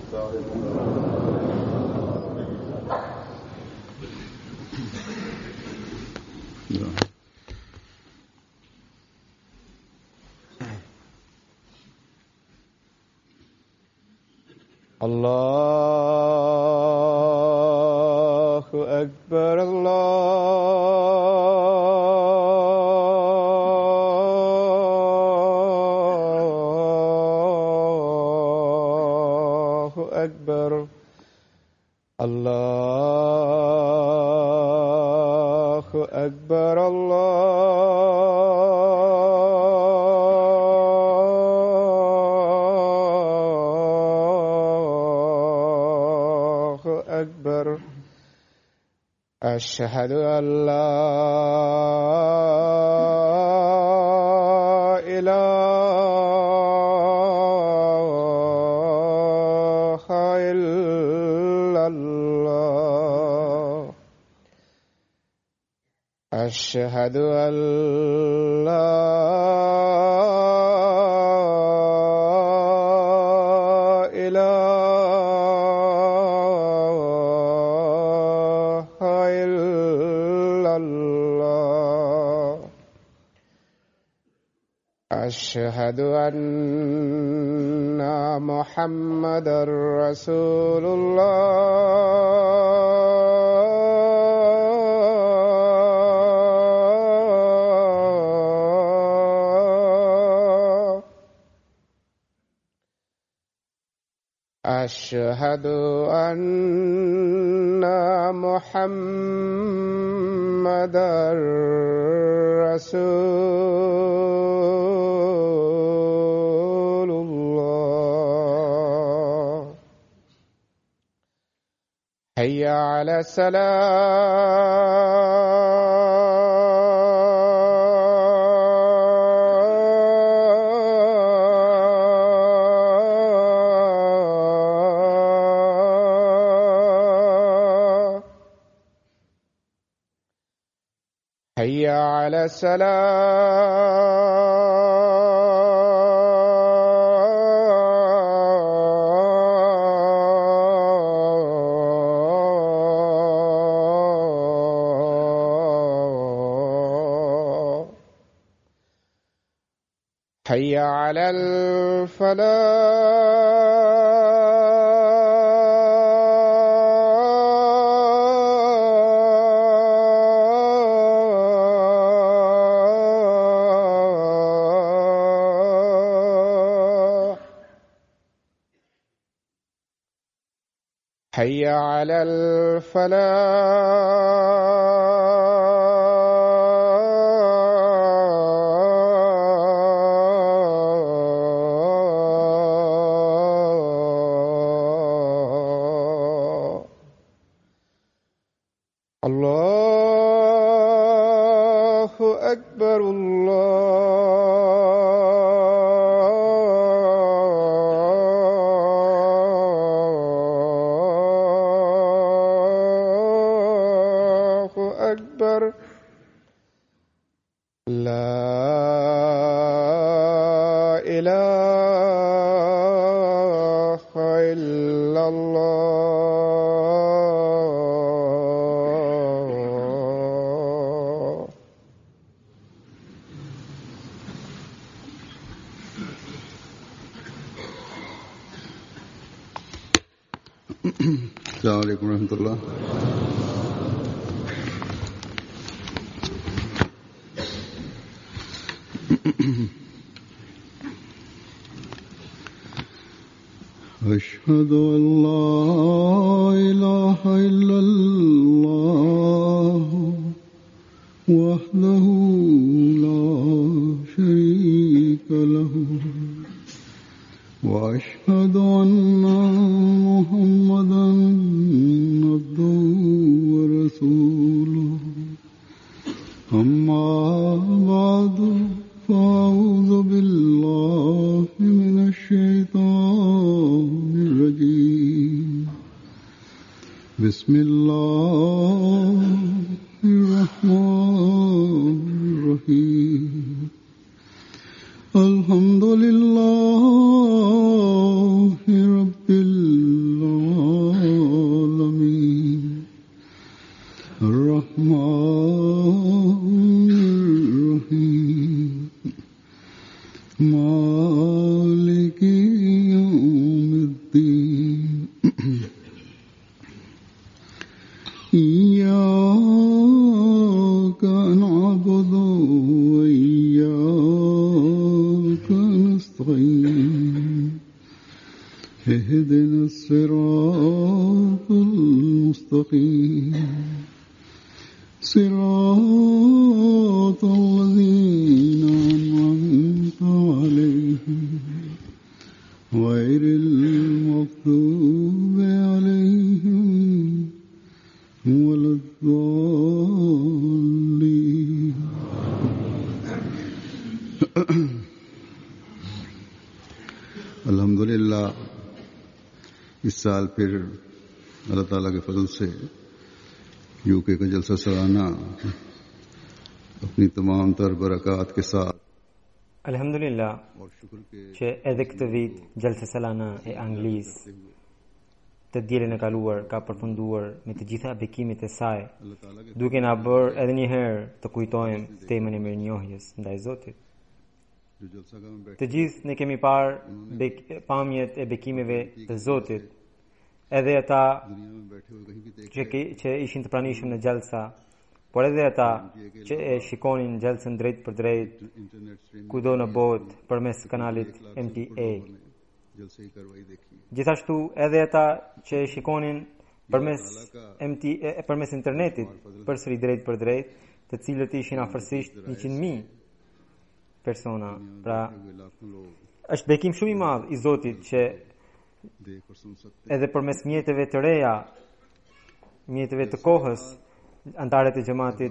الله أكبر الله أكبر الله أكبر الله أكبر أشهد أن لا إله إلا الله أشهد أن لا إله إلا الله أشهد أن محمدا رسول الله أشهد أن محمدا رسول الله حي على الصلاة حي على الصلاة حي على الفلاح حي على الفلاح الله أكبر الله أكبر لا إله إلا الله السلام عليكم ورحمة الله. أشهد أن لا إله إلا الله وحده لا شريك له وأشهد أن محمدا عبده ورسوله أما بعد فأعوذ بالله من الشيطان الرجيم بسم الله الرحمن الرحيم الحمد لله رب العالمين اهدنا الصراط المستقيم صراط الذين أنعمت عليهم غير المغضوب عليهم ولا الضالين अल्हम्दुलिल्लाह इस साल फिर अल्लाह ताला के फजल से यूके का जलसा सालाना अपनी तमाम तर बरक़ात के साथ Alhamdulillah që edhe këtë vit Gjalsa Salana e Anglisë të dielën e kaluar ka përfunduar me të gjitha bekimet e saj, duke na bërë edhe një herë të kujtojmë temën e mirënjohjes ndaj Zotit. Të gjithë ne kemi parë pamjet e bekimeve të Zotit, edhe ata që ishin të pranishëm në Gjalsa, por edhe ata që e shikonin Gjalsën drejt për drejt kudo në botë përmes kanalit MTA. Gjithashtu edhe ata që e shikonin përmes internetit përsëri drejt për drejt, të cilët ishin afërsisht 100.000 persona. Pra, është bekim shumë i madh i Zotit që edhe përmes mjeteve të reja, mjeteve të kohës, antarët e xhamatit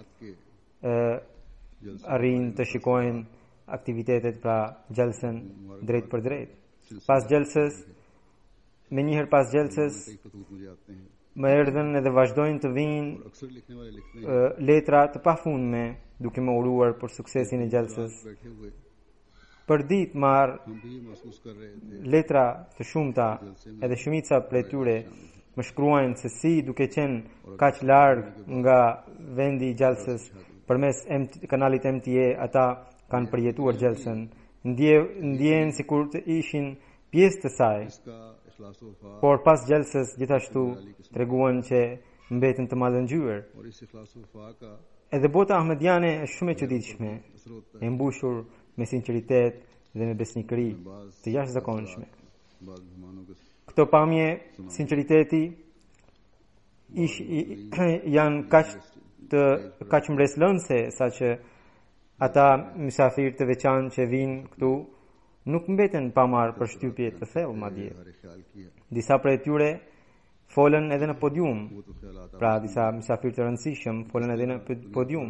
arrin të shikojnë aktivitetet pra Gjalsën drejt për drejt. Pas Gjalsës, me njëherë pas Gjalsës, më erdhen edhe vazhdojnë të vinë letra të pafundme, duke më uruar për suksesin e Gjalsës. Për ditë marr letra të shumta, edhe shumica prej tyre më shkruajnë se si duke qenë kaq larg nga vendi i Gjalsës përmes kanalit MTA ata kanë përjetuar Gjalsën, ndjen sikur të ishin pjesë të saj. Por pas Gjalsës gjithashtu treguan që mbeten të mallëngjyer. Edhe bota ahmediane është shumë e çuditshme, e mbushur me sinqeritet dhe me besnikëri të jashtëzakonshme. Këto pamje, sinqeriteti janë kaq mbreslënse saqë ata mysafirë të veçantë që vinë këtu nuk mbeten pa marrë përshtypje të thellë madje. Disa prej tyre folën edhe në podium, pra disa mysafirë të rëndësishëm folën edhe në podium.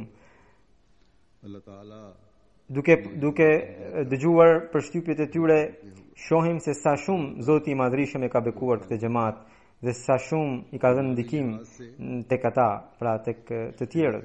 Duke dëgjuar përshtypjet e tyre, shohim se sa shumë Zoti i Madhrishëm e ka bekuar këtë xhamat dhe sa shumë i ka dhënë ndikim tek ata, pra tek të tjerët.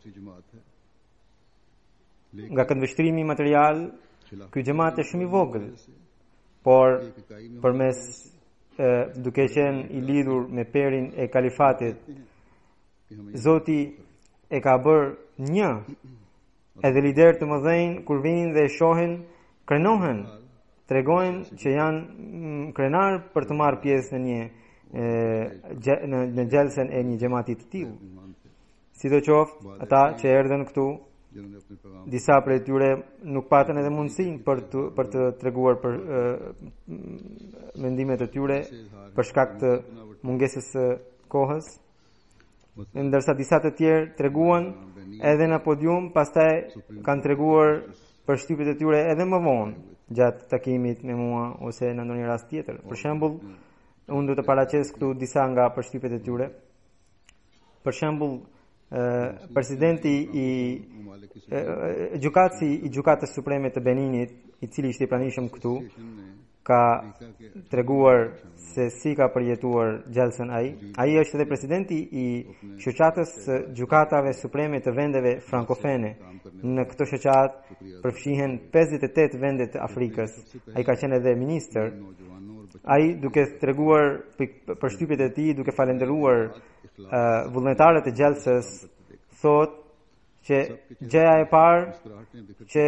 Nga këndvështrimi material, ky xhamat është shumë i vogël, por përmes duke qenë i lidhur me perin e kalifatit, Zoti e ka bërë një. Edhe lider të mëdhenj kur vinë dhe shohin, krenohen, tregojnë që janë krenar për të marrë pjesë në Gjalsën e një xhamati të tillë. Sidoqoftë, ata që erdhën këtu, disa prej tyre nuk patën edhe mundësinë për të treguar për mendimet e tyre për shkak të mungesës së kohës, ndërsa disa të tjerë treguan edhe në podium, pastaj kanë treguar përshtypjet e tyre edhe më vonë gjatë takimit me mua ose në ndonjë rast tjetër. Për shembull, unë do të paraqes këtu disa nga përshtypjet e tyre. Për shembull, presidenti i gjykatës supreme të Beninit, i cili ishte i pranishëm këtu, ka treguar se si ka përjetuar Gjalsën ai. Ai është edhe presidenti i shoqatës së gjykatave supreme të vendeve frankofene. Në këtë shoqatë përfshihen 58 vende të Afrikës. Ai ka qenë edhe ministër. Ai duke treguar përshtypjet e tij, duke falendëruar vullnetarët e Gjalsës, thotë që gjëja e parë që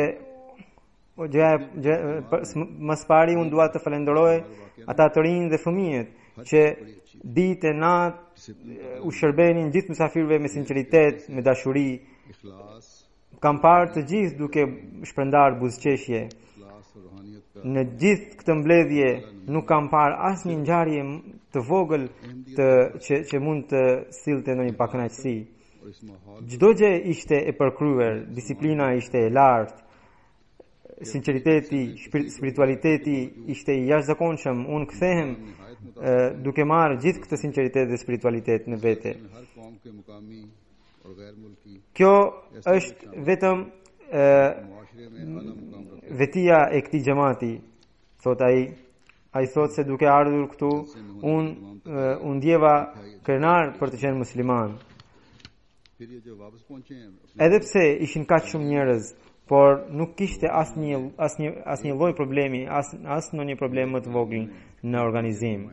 më pari unë dua të falenderoj ata të rinj dhe fëmijët që ditë e natë u shërbenin gjithë mysafirëve me sinqeritet, me dashuri. Kam parë të gjithë duke shpërndar buzëqeshje në gjithë këtë mbledhje nuk kam parë asnjë ngjarje të vogël që mund të sillte ndonjë pakënaqësi. Çdo gjë ishte e përkryer, disiplina ishte e lartë, sinqeriteti, spiritualiteti ishte i jashtëzakonshëm. Unë kthehem duke marrë gjithë këtë sinqeritet dhe spiritualitet në vete. Kjo është vetëm vetia e këtij xhamati, thot ai. Ai thot se duke ardhur këtu, unë ndjeva krenar për të qenë musliman. Edhe pse ishin kaq shumë njerëz, por nuk kishte asnjë lloj problemi, as ndonjë problem më të vogël në organizim.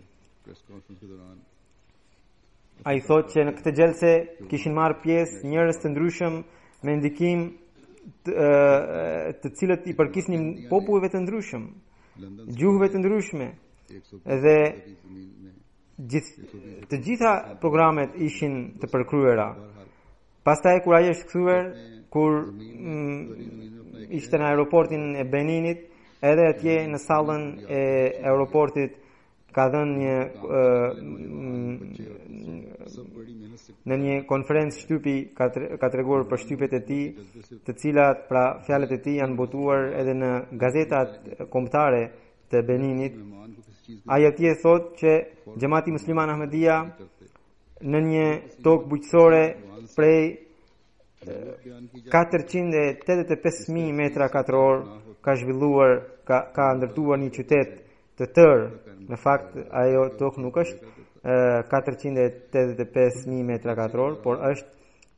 Ai thot që në këtë gjelse kishin marrë pjesë njerëz të ndryshëm me ndikim të cilët i përkisnin popujve të ndryshëm, gjuhëve të ndryshme, dhe të gjitha programet ishin të përkryera. Pastaj kur ai është kthyer, kur ishte në aeroportin e Beninit, edhe atje në sallën e aeroportit ka dhënë në një konferencë shtypi, ka treguar për shtypet e tij, të cilat pra fjalët e tij janë botuar edhe në gazetat kombëtare të Beninit. Ai atje thotë që Xhamati Musliman Ahmadiyya në një tokë bujqësore prej 485.000 metra katror ka zhvilluar, ka ndërtuar një qytet të tërë. Në fakt ajo tokë nuk është 485.000 metra katror, por është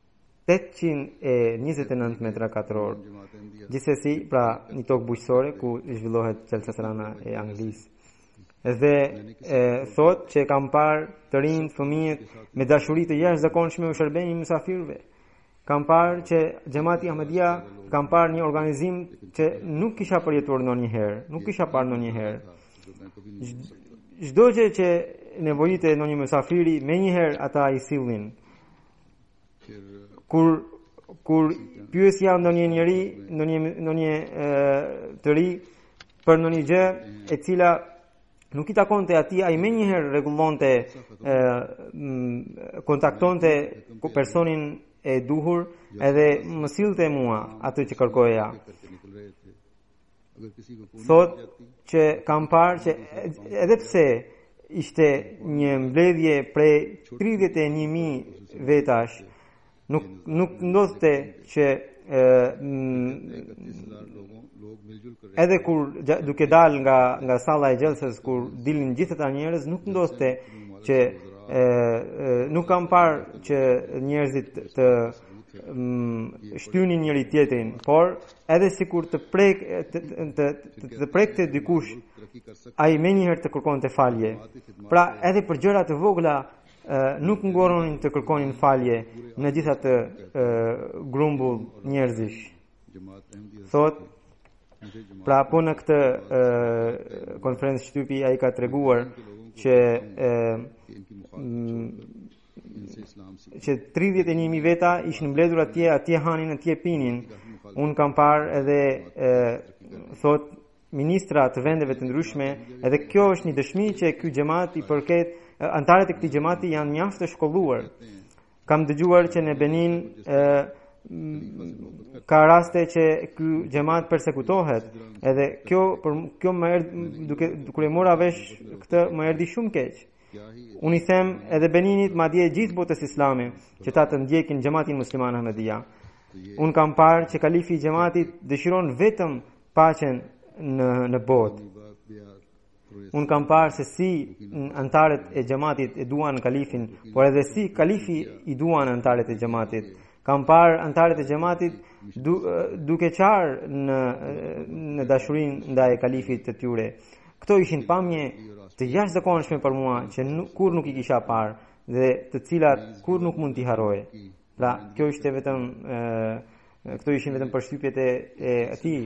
829 metra katror. Gjithsesi, pra një tokë bujqësore ku zhvillohet Gjelsa Salana e Anglisë. Dhe thot që kam parë të rinj, fëmijët me dashuri të jashtëzakonshme u shërbenin mysafirëve. Kam parë që Xhamati Ahmadiyya, kam parë një organizim që nuk kisha përjetuar ndonjëherë, nuk kisha parë ndonjëherë. Çdo gjë që nevojite ndonjë mysafiri, menjëherë ata i sillnin. Kur pyesja ndonjë njeri, ndonjë të ri për ndonjë gjë e cila nuk i takonte atij, ai menjëherë rregullonte, kontaktonte personin e duhur edhe më sillte mua atë që kërkoja. Thot që kam parë që edhe pse ishte një mbledhje prej 31.000 vetash, nuk ndodhte që edhe kur duke dal nga salla e gjelsës, kur dilnin gjithë ata njerëz, nuk ndodhte që nuk kam parë që njerëzit të shtynin njëri tjetrin, por edhe sikur të prekte dikush, ai menjëherë të kërkonte falje. Pra edhe për gjëra të vogla nuk ngoronin të kërkonin falje në gjitha të grumbull njerëzish. Thot, pra po në këtë konferencë shtypi ai ka treguar që 31.000 veta ishin mbledhur atje hanin, atje pinin. Unë kam parë edhe thot ministra të vendeve të ndryshme, edhe kjo është një dëshmi që ky xhamat i përket, antarët e këtij xhamati janë mjaft të shkolluar. Kam dëgjuar që në Benin ka raste që ky xhamat persekutohet, edhe kjo më erdhi kur e mora vesh këtë, më erdhi shumë keq. Unë i them edhe Beninit, madje gjithë botës islame, që ta të ndjekin Xhamatin Musliman Ahmadiyya. Unë kam parë që kalifi i xhamatit dëshiron vetëm paqen në botë. Unë kam parë se si antarët e xhamatit e duan kalifin, por edhe si kalifi i duan antarët e xhamatit. Kam parë antarët e xhamatit duke qarë në dashurinë ndaj kalifit të tyre. Këto ishin pamje të jashtëzakonshme për mua që kur nuk i kisha parë dhe të cilat kur nuk mund t'i harroje. Pra, këto ishin vetëm përshtypjet e atij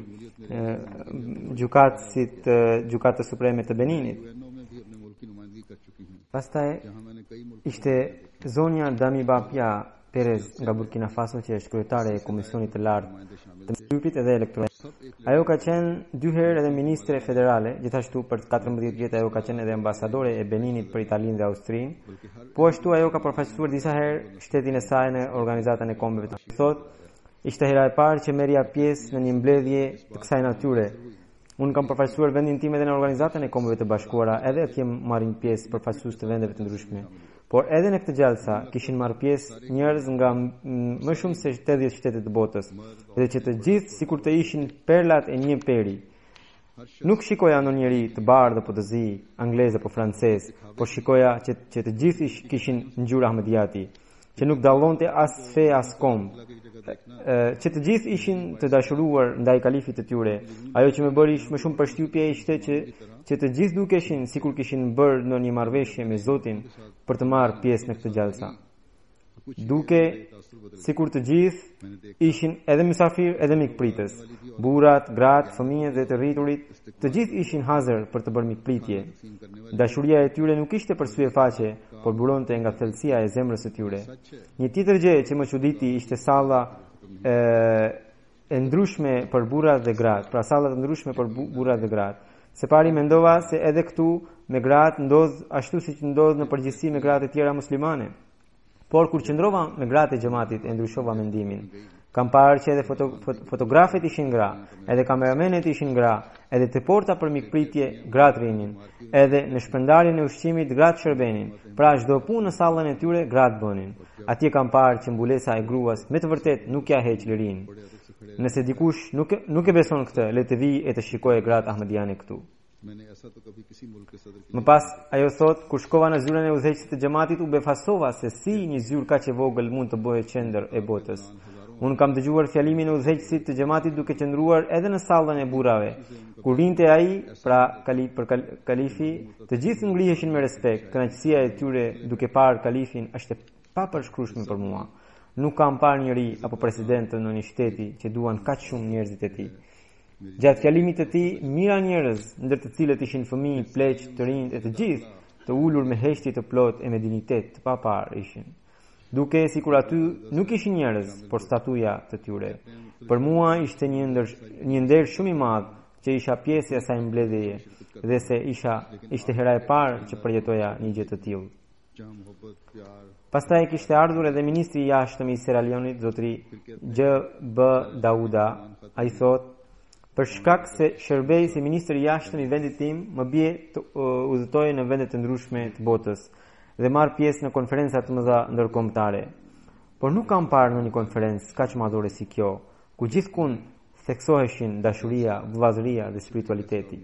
gjykatës supreme të Beninit. Pastaj ishte zonja Dami Bapja, Perez nga Burkina Faso që është kryetare e Komisionit të Lartë të Mbrojtjes edhe Elektronik. Ajo ka qenë 2 herë edhe ministre federale, gjithashtu për 14 vjet ajo ka qenë edhe ambasadore e Beninit për Italinë dhe Austrinë. Po ashtu ajo ka përfaqësuar disa herë shtetin e saj në Organizatën e Kombeve të Bashkuara. Thotë, ishte hera e parë që merrja pjesë në një mbledhje të kësaj natyre. Unë kam përfaqësuar vendin tim edhe në Organizatën e Kombeve të Bashkuara, edhe atje marrin pjesë përfaqësues të vendeve të ndryshme. Por edhe në këtë gjalsa kishin marrë pjesë njerëz nga më shumë se 80 shtete të botës, dhe që të gjithë sikur të ishin perlat e një peri. Nuk shikoja ndonjëri të bardhë apo të zi, anglez apo francez, por shikoja që të gjithë kishin ngjyrë ahmediati, që nuk dallonte as fe as kom, që të gjithë ishin të dashuruar ndaj kalifit të tyre. Ajo që më bëri më shumë përshtypje ishte që të gjithë dukeshin sikur kishin bërë ndonjë marrëveshje me Zotin për të marrë pjesë në këtë gjalsa. Duke sikur të gjithë ishin edhe mysafir edhe mikpritës. Burrat, gratë, fëmijët dhe të rriturit, të gjithë ishin hazër për të bërë mikpritje. Dashuria e tyre nuk ishte për sy e faqe, por buronte nga thellësia e zemrës së tyre. Një tjetër gjë që më çuditi ishte salla e ndryshme për burrat dhe gratë, pra sallat e ndryshme për burrat dhe gratë. Se pari mendova se edhe këtu me gratë ndodh ashtu siç ndodh në përgjithësi me gratë e tjera muslimane. Por kur qëndrova me gratë e xhamatit e ndryshova mendimin. Kam parë që edhe fotografet ishin gra, edhe kameramenet ishin gra, edhe te porta për mikpritje gratë rinin, edhe në shpërndarjen e ushqimit gratë shërbenin. Pra çdo punë në sallën e tyre gratë bënin. Atje kam parë që mbulesa e gruas me të vërtet nuk ja heq lirin. Nëse dikush nuk e beson këtë, le të vijë e të shikojë gratë ahmediane këtu. Më pas ajo thot, kur shkova në zyrën e udhëheqësit të xhamatit u befasova se si një zyrë kaq e vogël mund të bëhet qendër e botës. Unë kam dëgjuar fjalimin e udhëheqësit të xhamatit duke qëndruar edhe në sallën e burrave. Kur rinte ai, pra kalifi, të gjithë ngriheshin me respekt. Kënaqësia e tyre duke parë kalifin është e papërshkrueshme për mua. Nuk kam parë njëri apo presidentën në një shteti që duan kaq shumë njerëzit e tij. Gjatë fjalimit të tij, mira njerëz, ndër të cilët ishin fëmijë, pleq, të rinj e të gjithë, të ulur me heshtje të plot e me dignitet të papar ishin. Duke sikur aty nuk ishin njerëz, por statuja të tyre. Për mua ishte një nder shumë i madh që isha pjesë e asaj mbledhjeje dhe se ishte hera e parë që përjetoja një gjë të tillë. Pastaj kishte ardhur edhe ministri i jashtëm i Sierra Leone-it, zotri G.B. Dauda. Ai thotë, për shkak se shërbej si ministri i jashtëm i vendit tim, më bie të udhëtoj në vende të ndryshme të botës dhe marr pjesë në konferenca të mëdha ndërkombëtare. Por nuk kam parë në një konferencë kaq madhore si kjo, ku gjithkund theksoheshin dashuria, vëllazëria dhe spiritualiteti.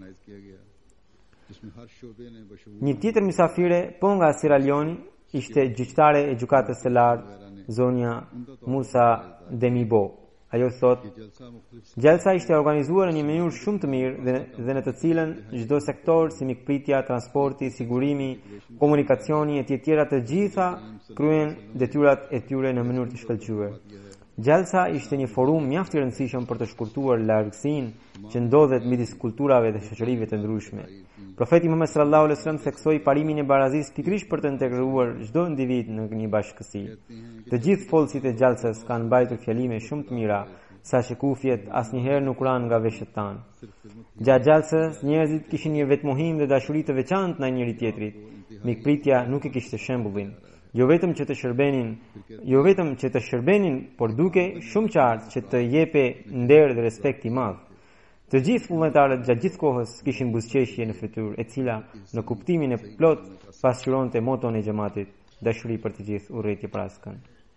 Një tjetër mysafire po nga Sierra Leone ishte gjyqtare e gjykatës së lartë, zonja Musa Demibo. Ajo thot, gjalsa ishte organizuar në një mënyrë shumë të mirë dhe në të cilën çdo sektor si mikpritja, transporti, sigurimi, komunikacioni e tjera të gjitha kryen detyrat e tyre në mënyrë të shkëlqyer. Gjalsa ishte një forum mjaft i rëndësishëm për të shkurtuar largësinë që ndodhet midis kulturave dhe shoqërive të ndryshme. Profeti Muhammed sallallahu alaihi wasallam theksoi parimin e barazisë pikërisht për të integruar çdo individ në një bashkësi. Të gjithë folësit e gjalsës kanë mbajtur fjalime shumë të mira, saqë kufjet asnjëherë nuk ran nga veshët tanë. Gjatë gjalsës njerëzit kishin një vetmohim dhe dashuri të veçantë ndaj njëri tjetrit. Mikpritja nuk e kishte shembullin. Jo vetëm që të shërbenin, por duke shumë qartë që të jepe nder dhe respekt i madh. Të gjithë vullnetarët gjatë gjithë kohës kishin buzëqeshje në fytyrë, e cila në kuptimin e plot pasqyronte moton e xhamatit, dashuri për të gjithë, urrëtie për askën.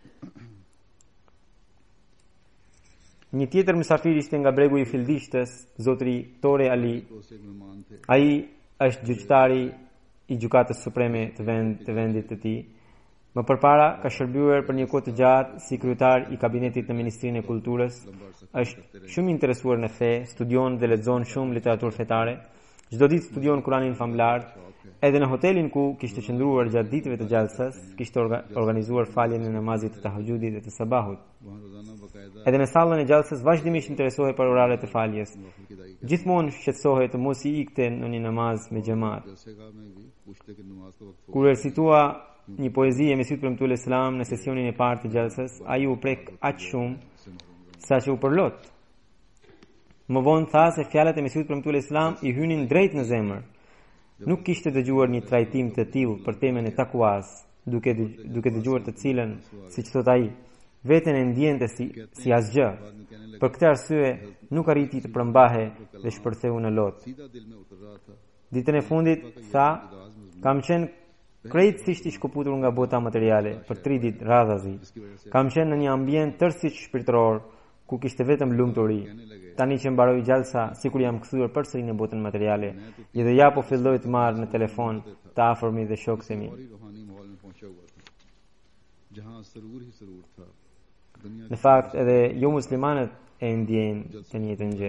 Një tjetër mysafir ishte nga bregu i Fildishtës, zotri Tore Ali. Ai është gjyqtari i gjykatës supreme të vendit të tij. Më përpara ka shërbyer për një kohë të gjatë si kryetar i kabinetit në Ministrinë e Kulturës. Është shumë interesuar në fe, studion dhe lexon shumë literaturë fetare. Çdo ditë studion Kuranin famlar. Edhe në hotelin ku kishte qëndruar gjatë ditëve të gjalsës, kishte organizuar faljen e namazit të tahajjudit dhe të sabahut. Edhe në sallën e gjallësës vazhdimisht interesohej për oraret e faljes. Gjithmonë shqetësohej të mos i ikte në një namaz me xhamat. Kur recitua një poezi e Mesihut premtuar selam në sesionin e parë të gjallësës, ai u prek aq shumë saqë u përlot. Më vonë tha se fjalët e Mesihut premtuar selam i hynin drejt në zemër. Nuk kishte dëgjuar një trajtim të tillë për temën e takuas, duke dëgjuar të cilën, siç thot ai, veten e ndjente si asgjë. Për këtë arsye nuk arriti të përmbahe dhe shpërtheu në lot. Ditën e fundit tha, kam qenë krejtësisht i shkëputur nga bota materiale për 3 ditë radhazi. Kam qenë në një ambient tërësisht shpirtëror ku kishte vetëm lumturi. Tani që mbaroi gjallësa, sikur jam kthyer përsëri në botën materiale, edhe ja po filloj të marr në telefon të afërmit dhe shokët e mi. Në fakt edhe jo muslimanët e ndjejnë të njëjtën gjë.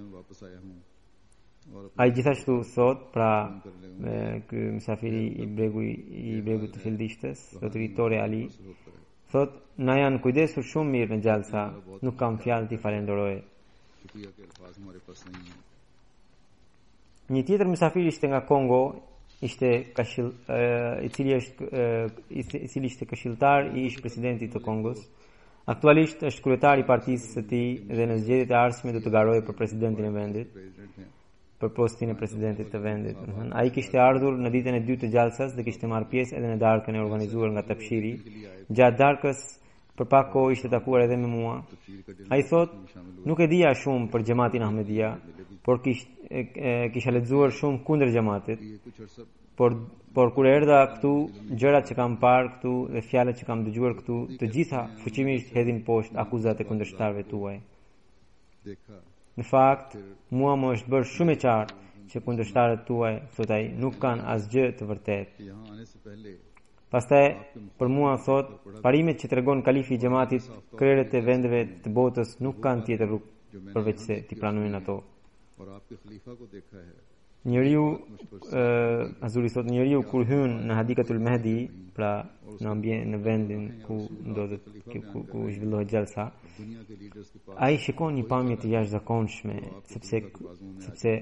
Ai gjithashtu thot, pra ky mysafiri i bregut të Fildishtes, zotëritore Ali, thot, na janë kujdesur shumë mirë në gjallësa, nuk kam fjalë t'i falenderoj. Një tjetër mysafir ishte nga Kongo, i cili ishte këshilltar i ish presidentit të Kongos. Aktualisht është kryetar i partisë së tij dhe në zgjedhjet e ardhshme do të garojë për presidentin e vendit, për postin e presidentit të vendit. Ai kishte ardhur në ditën e dytë të gjallësas dhe kishte marrë pjesë edhe në darkën e organizuar nga Tapshiri. Gjatë darkës për pak kohë ishte takuar edhe me mua. Ai thot, nuk e dija shumë për xhamatin Ahmedia, por kisha lexuar shumë kundër xhamatit. Por kur erdha këtu, gjërat që kam parë këtu dhe fjalët që kam dëgjuar këtu, të gjitha fuqimisht hedhin poshtë akuzat e kundërshtarëve tuaj. Në fakt, mua më është bërë shumë e qartë që kundërshtarët tuaj, thot ai, nuk kanë asgjë të vërtetë. Pastaj për mua thot, parimet që tregon kalifi i xhamatit, krerët e vendeve të botës nuk kanë tjetër rrugë përveç se t'i pranojnë ato. Njeriu, Azuri thot, njeriu kur hyn në Hadikatul Mehdi, pra në vendin ku ndodhet ku zhvillohet gjallësa, ai shikon një pamje të jashtëzakonshme, sepse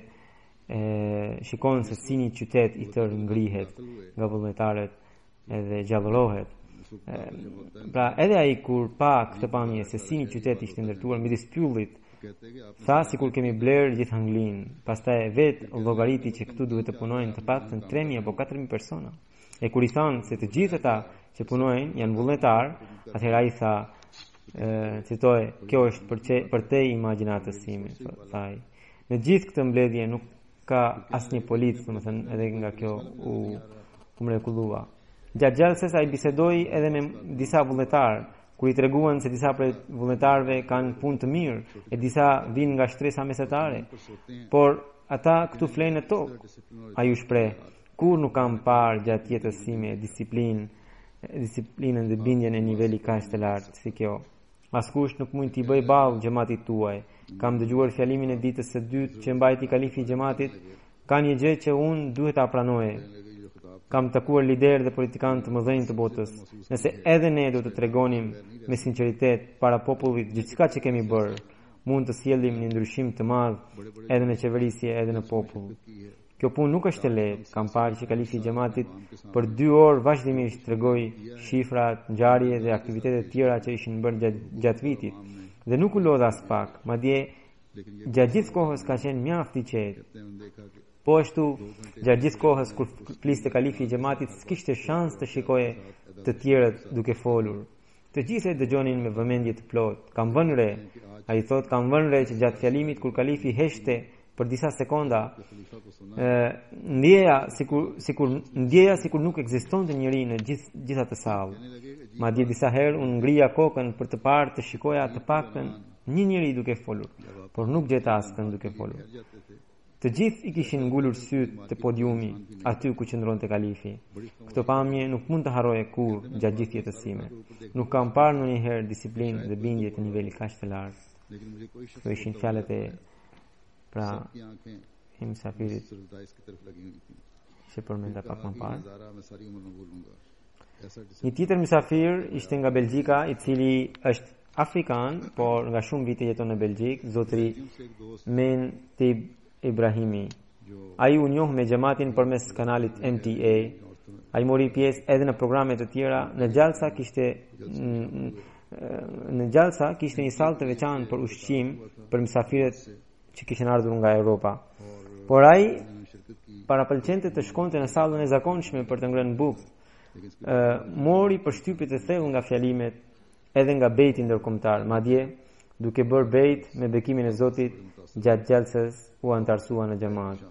shikon se si një qytet i tërë ngrihet nga vullnetarët edhe gjallërohet. Pra edhe ai kur pa këtë pamje se si një qytet ishte ndërtuar midis pyllit, tha sikur kemi blerë gjithë Anglin. Pastaj vetë llogariti që këtu duhet të punojnë të paktën 3.000 apo 4.000 persona. E kur i thanë se të gjithë ata që punojnë janë vullnetar, atëherë ai tha, citoj, kjo është për te imagjinatës time, thaj. Në gjithë këtë mbledhje nuk ka asnjë polic, domethënë edhe nga kjo u mrekullua. Gjatë gjallësës ai bisedoi edhe me disa vullnetarë, kur i treguan se disa prej vullnetarëve kanë punë të mirë e disa vinë nga shtresa mesetare, por ata këtu flenë në tokë. Ai u shpreh, kur nuk kam parë gjatë jetës time disiplinën dhe bindjen e niveli kaq të lartë si kjo. Askush nuk mund t'i bëj ballë xhamatit tuaj. Kam dëgjuar fjalimin e ditës së dytë që mbajti kalifi i xhamatit, ka një gjë që unë duhet ta pranoj. Kam takuar liderë dhe politikanë të mëdhenj të botës. Nëse edhe ne do të tregonim me sinqeritet para popullit gjithçka që kemi bërë, mund të sjellim një ndryshim të madh edhe në qeverisje edhe në popull. Kjo punë nuk është e lehtë. Kam parë që kalifi i xhamatit për 2 orë vazhdimisht tregoi shifrat, ngjarje dhe aktivitete të tjera që ishin bërë gjatë vitit. Dhe nuk u lodha as pak, madje gjatë gjithë kohës ka qenë mjaft i qetë. Po ashtu, gjatë gjithë kohës kur fliste kalifi i xhamatit, s'kishte shans të shikoje të tjerët duke folur. Të gjithë e dëgjonin me vëmendje të plotë. Kam vënë re, ai thot, kam vënë re që gjatë fjalimit kur kalifi heshte për disa sekonda, ndjeja sikur nuk ekzistonte njeri në gjithë atë sallë. Madje disa herë unë ngrija kokën për të parë të shikoja të paktën një njeri duke folur, por nuk gjeta askënd duke folur. Të gjithë i kishin ngulur syt te podiumi, aty ku qëndronte kalifi. Këtë pamje nuk mund të harroje kurrë gjatë gjithë jetës sime. Nuk kam parë ndonjëherë disiplinë dhe bindje të niveli kaq të lartë. Këto ishin fjalët e i mysafirit që përmenda pak më parë. Një tjetër mysafir ishte nga Belgjika, i cili është afrikan, por nga shumë vite jeton në Belgjik, zotëri Men Tib Ibrahimi. Ai u njoh me xhamatin përmes kanalit MTA. Ai mori pjesë edhe në programe të tjera. Në Gjalsa kishte një sallë të veçantë për ushqim për mysafirët që kishin ardhur nga Europa. Por ai parapëlqente të shkonte në sallën e zakonshme për të ngrënë bukë. Mori përshtypje të thellë nga fjalimet edhe nga bejti ndërkombëtar, madje duke bërë bejt me bekimin e Zotit gjatë gjalsës u antarësua në xhamat.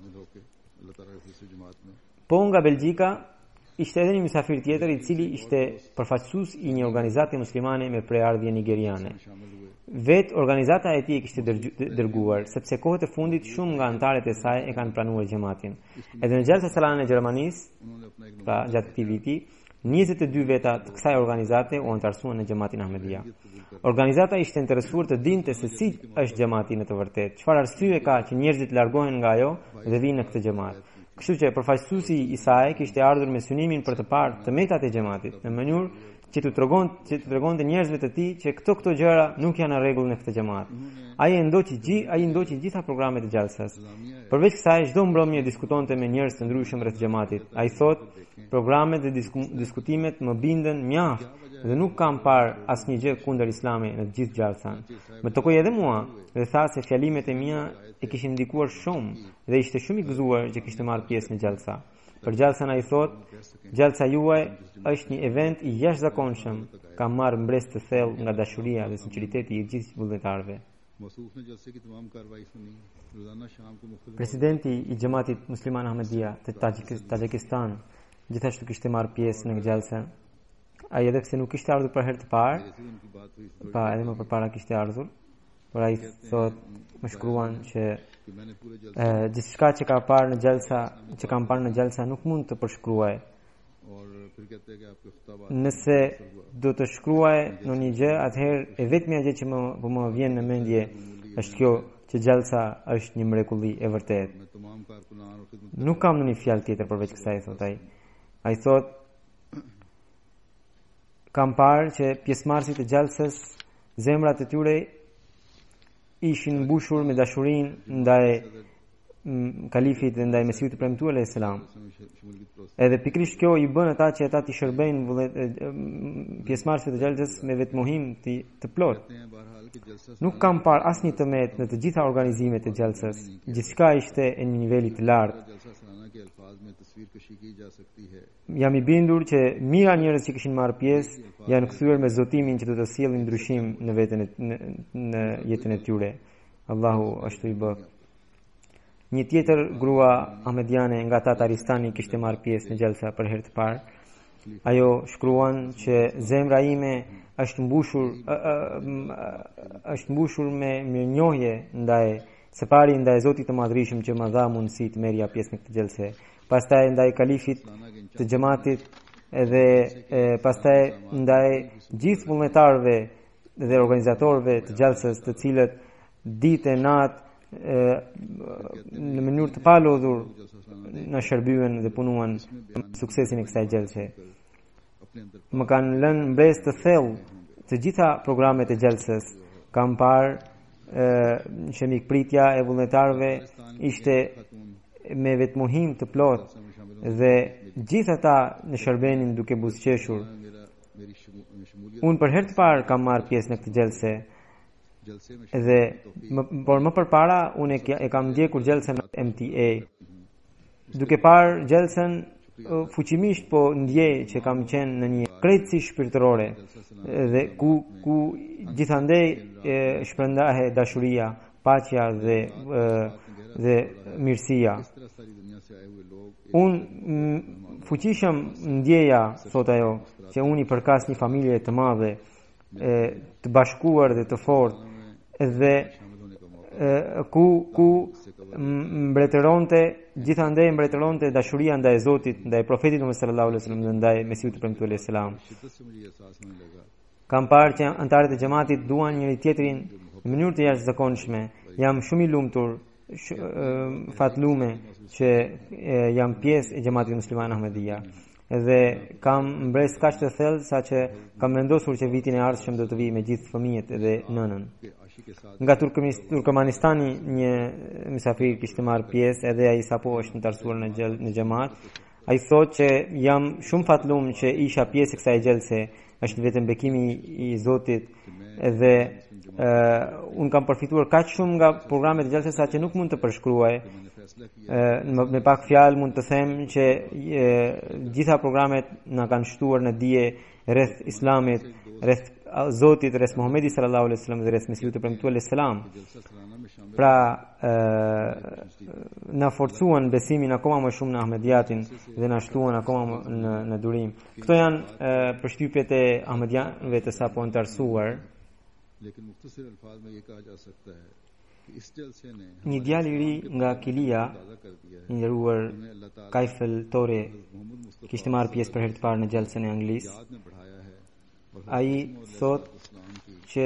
Po nga Belgjika ishte edhe një mysafir tjetër i cili ishte përfaqësues i një organizate muslimane me preardhje nigeriane. Vetë organizata e tij kishte dërguar, sepse kohët e fundit shumë nga anëtarët e saj e kanë pranuar xhamatin. Edhe në Gjalsa Salane e Gjermanisë, pra gjatë këtij viti, 22 veta të kësaj organizate u antarësuan në xhamatin Ahmedia. Organizata ishte interesuar të dinte se si është xhamati në të vërtetë, çfarë arsye ka që njerëzit largohen nga ajo dhe vinë në këtë xhamat. Kështu që përfaqësuesi i saj kishte ardhur me synimin për të parë të metat e xhamatit, në mënyrë që të tregonte njerëzve të tij që këto gjëra nuk janë në rregull në këtë xhamat. Ai ndoqi gjitha programet e xhalsas. Përveç kësaj, çdo mbrëmje diskutonte me njerëz të ndryshëm rreth xhamatit. Ai thotë, programet dhe diskutimet më bindën mjaft dhe nuk kam parë asnjë gjë kundër Islamit në të gjithë xhalsan. Më tokoi edhe mua dhe tha se fjalimet e mia e kishin ndikuar shumë dhe ishte shumë i gëzuar që kishte marrë pjesë në xhalsa. Për xhalsan ai thotë, xhalsa juaj është një event i jashtëzakonshëm, ka marrë mbres të thellë nga dashuria dhe sinqeriteti i gjithë vullnetarëve. Presidenti i xhamatit musliman Ahmedia të Tajikistan gjithashtu kishte marrë pjesë në xhalsa. Ai edhe pse nuk kishte ardhur për herë të parë, pa edhe më përpara kishte ardhur, por ai thotë, më shkruan që gjithçka që kam parë në xhalsa nuk mund të përshkruaj. Nëse do të shkruaj në një gjë, atëherë e vetmja gjë që më vjen në mendje është kjo që xhalsa është një mrekulli e vërtetë. Nuk kam ndonjë fjalë tjetër përveç kësaj, thotë ai. Ai thotë, kam parë që pjesëmarrësit e xhalsës, zemrat e tyre ishin mbushur me dashurinë ndaj kalifit dhe ndaj Mesihut të premtuar alayhis salam. Edhe pikërisht kjo i bën ata që ata të shërbejnë pjesëmarrësit e xhalsës me vetmohim të plot. Nuk kam parë asnjë tëmet në të gjitha organizimet e xhalsës. Gjithçka ishte në një nivel të lartë. Jam i bindur që mira njerëz që kishin marrë pjesë janë kthyer me zotimin që do të sjellin ndryshim në jetën e tyre. Allahu ashtu i bë. Një tjetër grua ahmediane nga Tataristani kishte marrë pjesë në xhalsa për herë të parë. Ajo shkruan që zemra ime është mbushur me mirënjohje së pari ndaj Zotit të Madhërisëm që më dha mundësi të merrja pjesë në këtë xhalse. Pastaj ndaj kalifit të xhamatit edhe pastaj ndaj gjithë vullnetarëve dhe organizatorëve të xhalsës, të cilët ditë e natë në mënyrë të palodhur na shërbyen dhe punuan suksesin e kësaj xhalse. Më kanë lënë mbres të thellë të gjitha programet e xhalsës. Kam parë që mikpritja e vullnetarëve ishte me vetmohim të plot dhe gjithë ata në shërbenin duke buzëqeshur. Unë për herë të parë kam marrë pjesë në këtë xhalse por më përpara unë e kam ndjekur xhalsen MTA. Duke parë xhalsen fuqimisht po ndjej që kam qenë në një krejtësi shpirtërore dhe ku gjithandej shpërndahe dashuria, paqja dhe mirësia. Unë fuqishëm ndjeja, thot ajo, që unë i përkas një familje të madhe, të bashkuar dhe të fortë, dhe ku gjithandej mbretëronte dashuria ndaj Zotit, ndaj profetit Muhammed sallallahu alaihi wasallam dhe ndaj Mesihut të premtuar alayhis salam. Kam parë që antarët e xhamatit duan njëri tjetrin në mënyrë të jashtëzakonshme. Jam shumë i lumtur, fatlume që jam pjesë e xhamatit musliman Ahmedia. dhe kam mbres kaq të thellë saqë kam vendosur që vitin e ardhshëm do të vi me gjithë fëmijët dhe nënën. Nga Turkmenistani një mysafir kishte marrë pjesë, edhe ai sapo është ndërsuar në xhamat. Ai thotë që jam shumë fatlum që isha pjesë e kësaj gjelse, është vetëm bekimi i Zotit dhe unë kam përfituar kaq shumë nga programet e gjelses sa që nuk mund të përshkruaj. Me pak fjalë mund të them që gjitha programet na kanë shtuar në dije rreth Islamit, rreth Zotit, rreth Muhamedit sallallahu alaihi wasallam dhe rreth Mesihut e premtuar alayhis salam. Pra na forcuan besimin akoma më shumë në Ahmediatin dhe na shtuan akoma në durim. Këto janë përshtypjet e Ahmedianëve të sapo antarësuar. Një djalë i ri nga Kilia, i nderuar Kaifel Tore, kishte marrë pjesë për herë të parë në gjelsën e Anglisë. Ai thotë që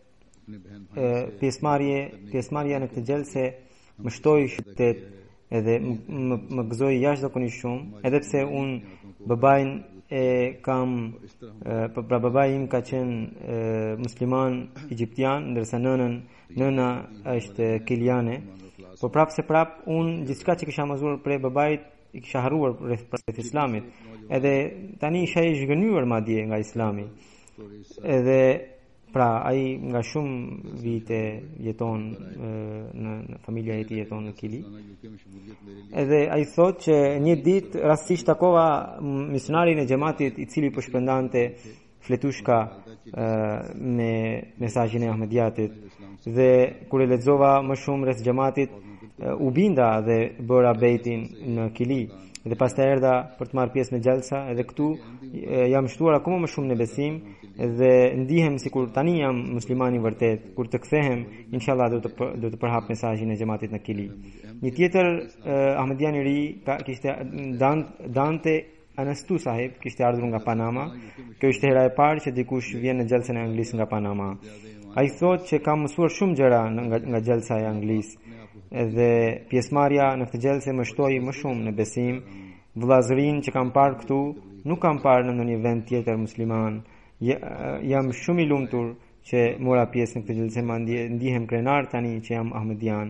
pjesëmarrja në këtë gjelse më shtoi shëtet edhe më gëzoi jashtëzakonisht shumë, edhe pse unë babain e kam pra babai im ka qenë musliman egjiptian, ndërsa nëna është kiliane. Por prap unë gjithçka që kisha mësuar prej babait i kisha harruar rreth Islamit. Edhe tani isha i zhgënjur madje nga Islami. Edhe pra ai nga shumë vite jeton në familja e tij jeton në Kili. Edhe ai thotë që një ditë rastisht takova misionarin e xhamatit i cili po shpërndante fletushka me mesazhin e Ahmediatit, dhe kur e lexova më shumë rreth xhamatit u binda dhe bëra bejtin në Kili. Dhe pastaj erdha për të marrë pjesë në gjelsa, edhe këtu jam shtuar akoma më shumë në besim dhe ndihem sikur tani jam musliman i vërtet. Kur të kthehem, inshallah do të përhap mesazhin e xhamatit në Kili. Një tjetër Ahmedian i ri kishte Dante Anastu sahib, kishte ardhur nga Panama. Kjo ishte hera e parë që dikush vjen në gjelsën e Anglisë nga Panama. Ai thotë që kam mësuar shumë gjëra nga gjelsa e Anglisë. Edhe pjesëmarrja në këtë gjelse më shtoi më shumë në besim. Vëllazërinë që kam parë këtu nuk kam parë në ndonjë vend tjetër musliman. Jam shumë i lumtur që mora pjesë në këtë gjelse, më ndihem krenar tani që jam Ahmedian.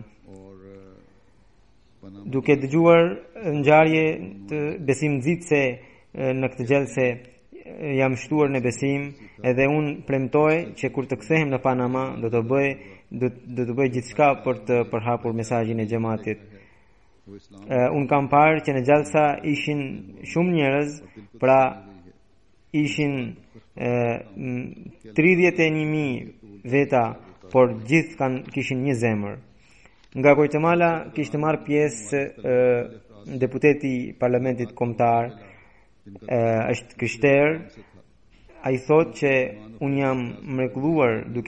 Duke dëgjuar ngjarje të besimnxitëse në këtë gjelse, jam shtuar në besim, edhe unë premtoj që kur të kthehem në Panama do të bëj gjithçka për të përhapur mesazhin e xhamatit. Unë kam parë që në gjelsa ishin shumë njerëz, pra ishin 31.000 veta, por gjithë kishin një zemër. Nga Guatemala kishte marrë pjesë deputeti i parlamentit kombëtar, është krishter. Ai thotë që unë jam mrekulluar duke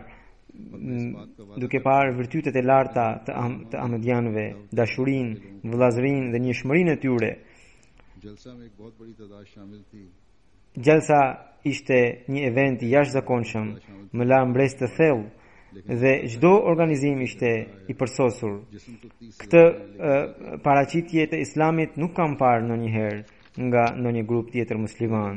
parë virtytet e larta të Ahmedianëve, dashurinë, vëllazërinë dhe njëshmërinë e tyre. Gjelsa ishte një event i jashtëzakonshëm, më la mbres të thellë dhe çdo organizim ishte i përsosur. Këtë paraqitje të Islamit nuk kam parë ndonjëherë nga ndonjë grup tjetër musliman.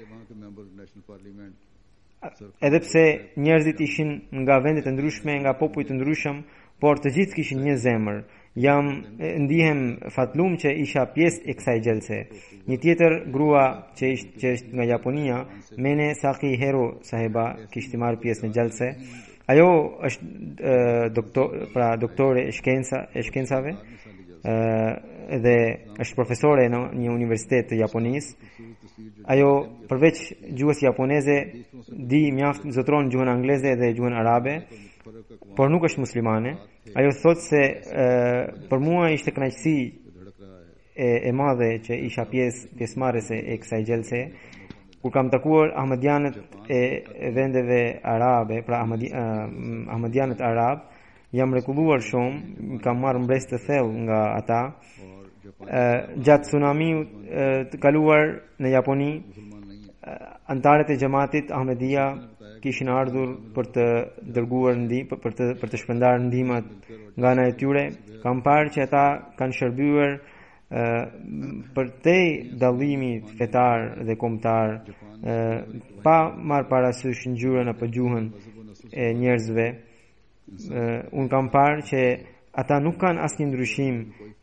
Edhe pse njerëzit ishin nga vende të ndryshme, nga popull të ndryshëm, por të gjithë kishin një zemër. Ndihem fatlum që isha pjesë e kësaj gjelse. Një tjetër grua që është nga Japonia, Mene Saki Hero sahiba, kishte marrë pjesë në gjelse. Ajo është doktore e shkencave dhe është profesore në një universitet të Japonisë. Ajo përveç gjuhës japoneze di mjaft zotron gjuhën angleze dhe gjuhën arabe, por nuk është muslimane. Ajo thotë se për mua ishte kënaqësi e madhe që isha pjesëmarrëse e kësaj gjelse. Kur kam takuar Ahmedianët e vendeve arabe, pra Ahmedianët arab, jam mrekulluar shumë, kam marrë mbres të thellë nga ata. Gjatë tsunamiut të kaluar në Japoni, antarët e xhamatit Ahmedia kishin ardhur për të dërguar për të shpërndarë ndihmat nga ana e tyre. Kam parë që ata kanë shërbyer për te dallimit fetar dhe kombëtar, pa marrë parasysh ngjyrën apo gjuhën e njerëzve, unë kam parë që ata nuk kanë asnjë ndryshim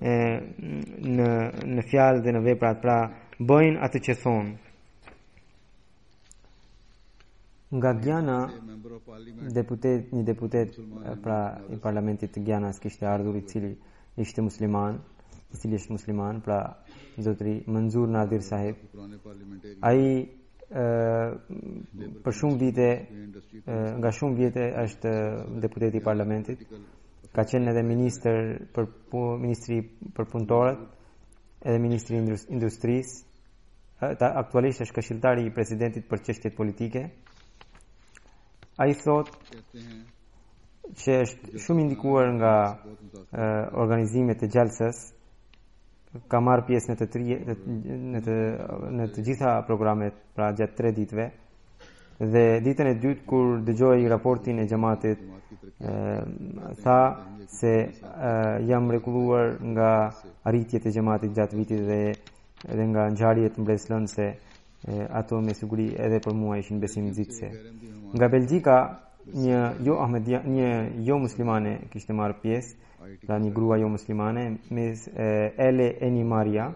në fjalë dhe në veprat, pra bëjnë atë që thonë. Nga Gjana, një deputet pra i parlamentit të Gjanas kishte ardhur, i cili ishte musliman, pra zotri Manzur Nadir Sahib. Ai për shumë vite, nga shumë vite është deputet i parlamentit, ka qenë edhe ministri për punëtorët, edhe ministri i industrisë, aktualisht është këshilltari i presidentit për çështjet politike. Ai thot që është shumë indikuar nga organizimet e Gjalsës, ka marrë pjesë në të gjitha programet, pra gjatë 3 ditëve, dhe ditën e dytë kur dëgjoi raportin e xhamatit, tha se jam mrekulluar nga arritjet e xhamatit gjatë vitit dhe nga ngjarjet mbretëllënëse, ato me siguri edhe për mua ishin besim nxitse. Nga Belgjika një jo muslimane kishte marrë pjesë, pra një grua jo muslimane, Ele Eni Maria.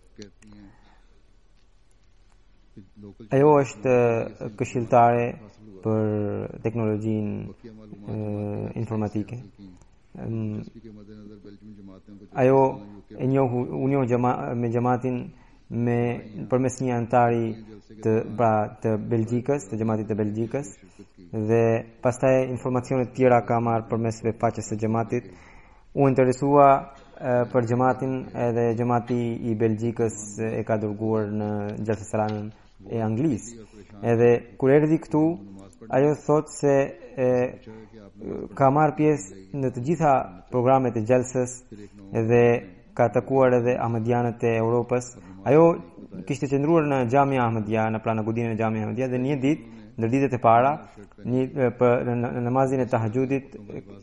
Ajo është këshilltare për teknologjinë informatike. Ajo e njoh me xhamatin përmes një antari të Belgjikës, të xhamatit të Belgjikës, dhe pastaj informacione të tjera ka marrë përmes faqes së xhamatit. U interesua për xhamatin, edhe xhamati i Belgjikës e ka dërguar në Gjalsasaranën e Anglisë. Edhe kur erdhi këtu, ajo thot se ka marrë pjesë në të gjitha programet e Gjalsës dhe ka takuar edhe Ahmedianët e Europës. Ajo kishte qëndruar në Xhamia Ahmedia, në pranagudinën e Xhamia Ahmedia, dhe një ditë, ndër ditët e para, në namazin e tahajjudit,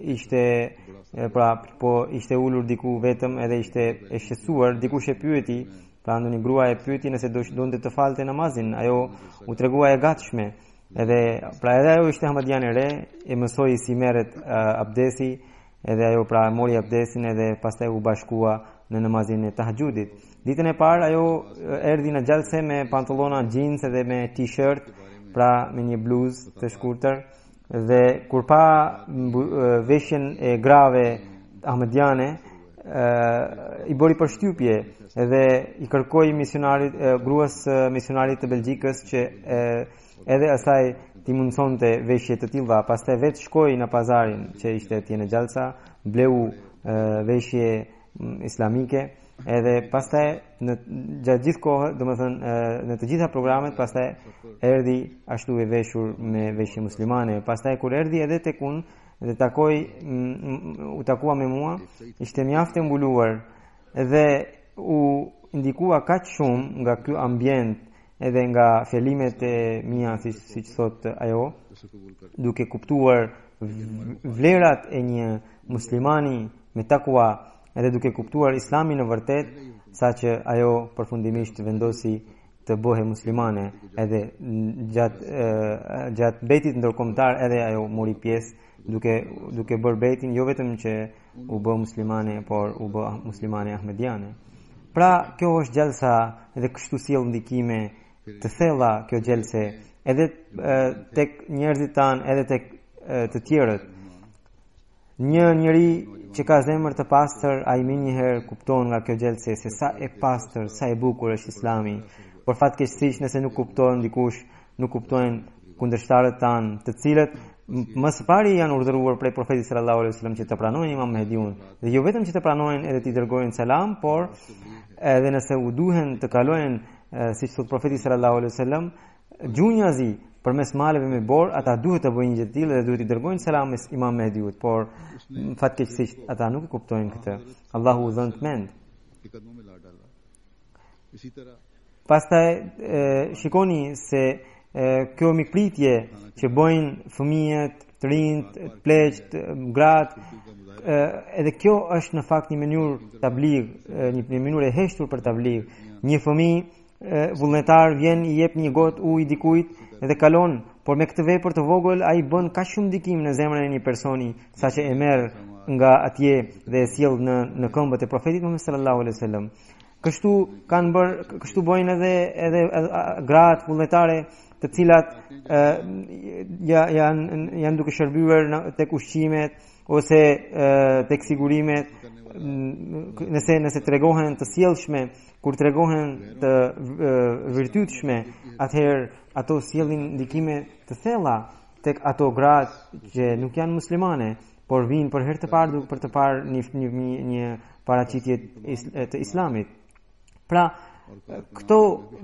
ishte ulur diku vetëm edhe ishte e shqetësuar, dikush e pyeti, pra ndonjë grua e pyeti nëse donte të falte namazin. Ajo u tregua e gatshme, edhe ajo ishte Ahmediane e re, e mësoi si merret abdesi, edhe ajo pra mori abdesin edhe pastaj u bashkua në namazin e tahajjudit. Ditën e parë ajo erdhi në xhalse me pantallona jeans edhe me t-shirt, pra me një bluzë të shkurtër, dhe kur pa veshjen e grave ahmediane, i bëri përshtypje edhe i kërkoi gruas misionarit të Belgjikës që edhe asaj ti mundsonte veshje të tilla. Pastaj vetë shkoi në pazarin që ishte atje në Gjalsa, bleu veshje islamike, edhe pastaj gjatë gjithë kohë, domethënë në të gjitha programet, pastaj erdhi ashtu e veshur me veshje muslimane. Pastaj kur erdhi edhe tek unë dhe u takua me mua, ishte mjaft e mbuluar dhe u indikua kaq shumë nga ky ambient edhe nga fjalimet e mia, siç thot ajo, duke kuptuar vlerat e një muslimani me takua, edhe duke kuptuar islamin në vërtet, saqë ajo përfundimisht vendosi të bëhe muslimane, edhe gjatë betit ndërkombëtar edhe ajo mori pjesë duke bërë betin, jo vetëm që u bë muslimane, por u bë muslimane ahmediane. Pra kjo është Gjalsa, edhe kështu sjell ndikime të thella kjo Gjelse, edhe tek njerëzit tanë, edhe tek të tjerët. Një njeri që ka zemër të pastër, ai njëherë kupton nga kjo Gjelse se sa e pastër, sa e bukur është Islami. Por fatkeqësisht nëse nuk kupton dikush, nuk kuptojnë kundërshtarët tanë, të cilët më së pari janë urdhëruar prej profetit sallallahu alaihi wasallam që të pranojnë Imam Mehdiun, dhe jo vetëm që të pranojnë edhe t'i dërgojnë selam, por edhe nëse u duhen të kalojnë, siç thot profeti sallallahu alaihi wasallam, gjunjazi përmes maleve me bor, ata duhet të bëjnë gjë të tillë dhe duhet t'i dërgojnë selam Imam Mehdiut, por fatkeqësisht ata nuk e kuptojnë këtë. Allahu u dhënë të mend. Pastaj shikoni se kjo mikpritje që bojnë fëmijët, të rinjt, pleqt, gratë, edhe kjo është në fakt një mënyrë tabligh, një mënyrë e heshtur për tabligh. Një fëmijë vullnetar vjen i jep një gotë ujë dikujt dhe kalon, por me këtë vepër të vogël ai bën kaq shumë ndikim në zemrën e një personi saqë e merr nga atje dhe e sjell në këmbët e profetit Muhammed sallallahu alaihi wasallam. Kështu bojnë edhe gratë vullnetare, të cilat janë duke shërbyer tek ushqimet ose tek sigurimet, nëse tregohen të sjellshme, kur tregohen të virtytshme, atëherë ato sjellin ndikime të thella tek ato gratë që nuk janë muslimane, por vinë për herë të parë për të parë një paraqitje të islamit. Pra, këto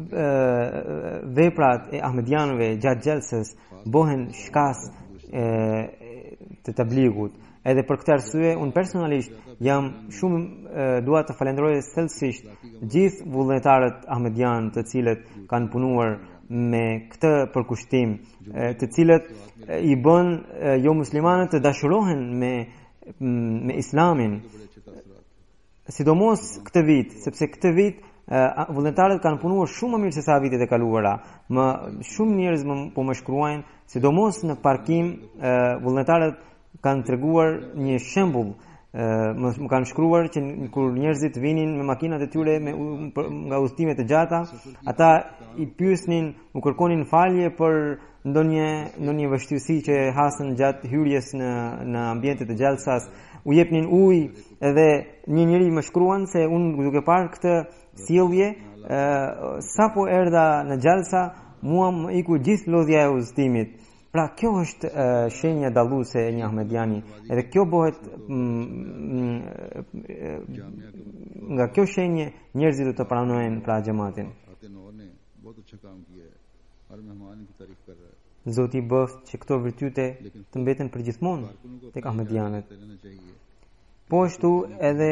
veprat e ahmedianëve gjatë xhelsës bëhen shkas të tabligut. Edhe për këtë arsye, unë personalisht jam shumë dua të falenderoj thellësisht gjithë vullnetarët ahmedian të cilët kanë punuar me këtë përkushtim, të cilët i bën jo muslimanët të dashurohen me islamin, sidomos këtë vit, sepse këtë vit vullnetarët kanë punuar shumë më mirë se sa vitet e kaluara. Shumë njerëz po më shkruajnë, sidomos në parkim, vullnetarët kanë treguar një shembull. Më kanë shkruar që kur njerëzit vinin me makinat e tyre nga udhëtime të gjata, ata i pyesnin, u kërkonin falje për ndonjë vështirësi që hasën gjatë hyrjes në ambientet e xhelsas, u jepnin ujë, edhe një njeri më shkruan se unë duke parë këtë sjellje, sapo erdha në xhelsa, mua më iku gjithë lodhja e udhëtimit. Pra kjo është shenja dalluese e një ahmediani, edhe kjo bëhet nga kjo shenje njerëzit do të pranojnë pra xhamatin. Zoti bëft që këto virtyte të mbeten përgjithmonë tek ahmedianët. Po ashtu edhe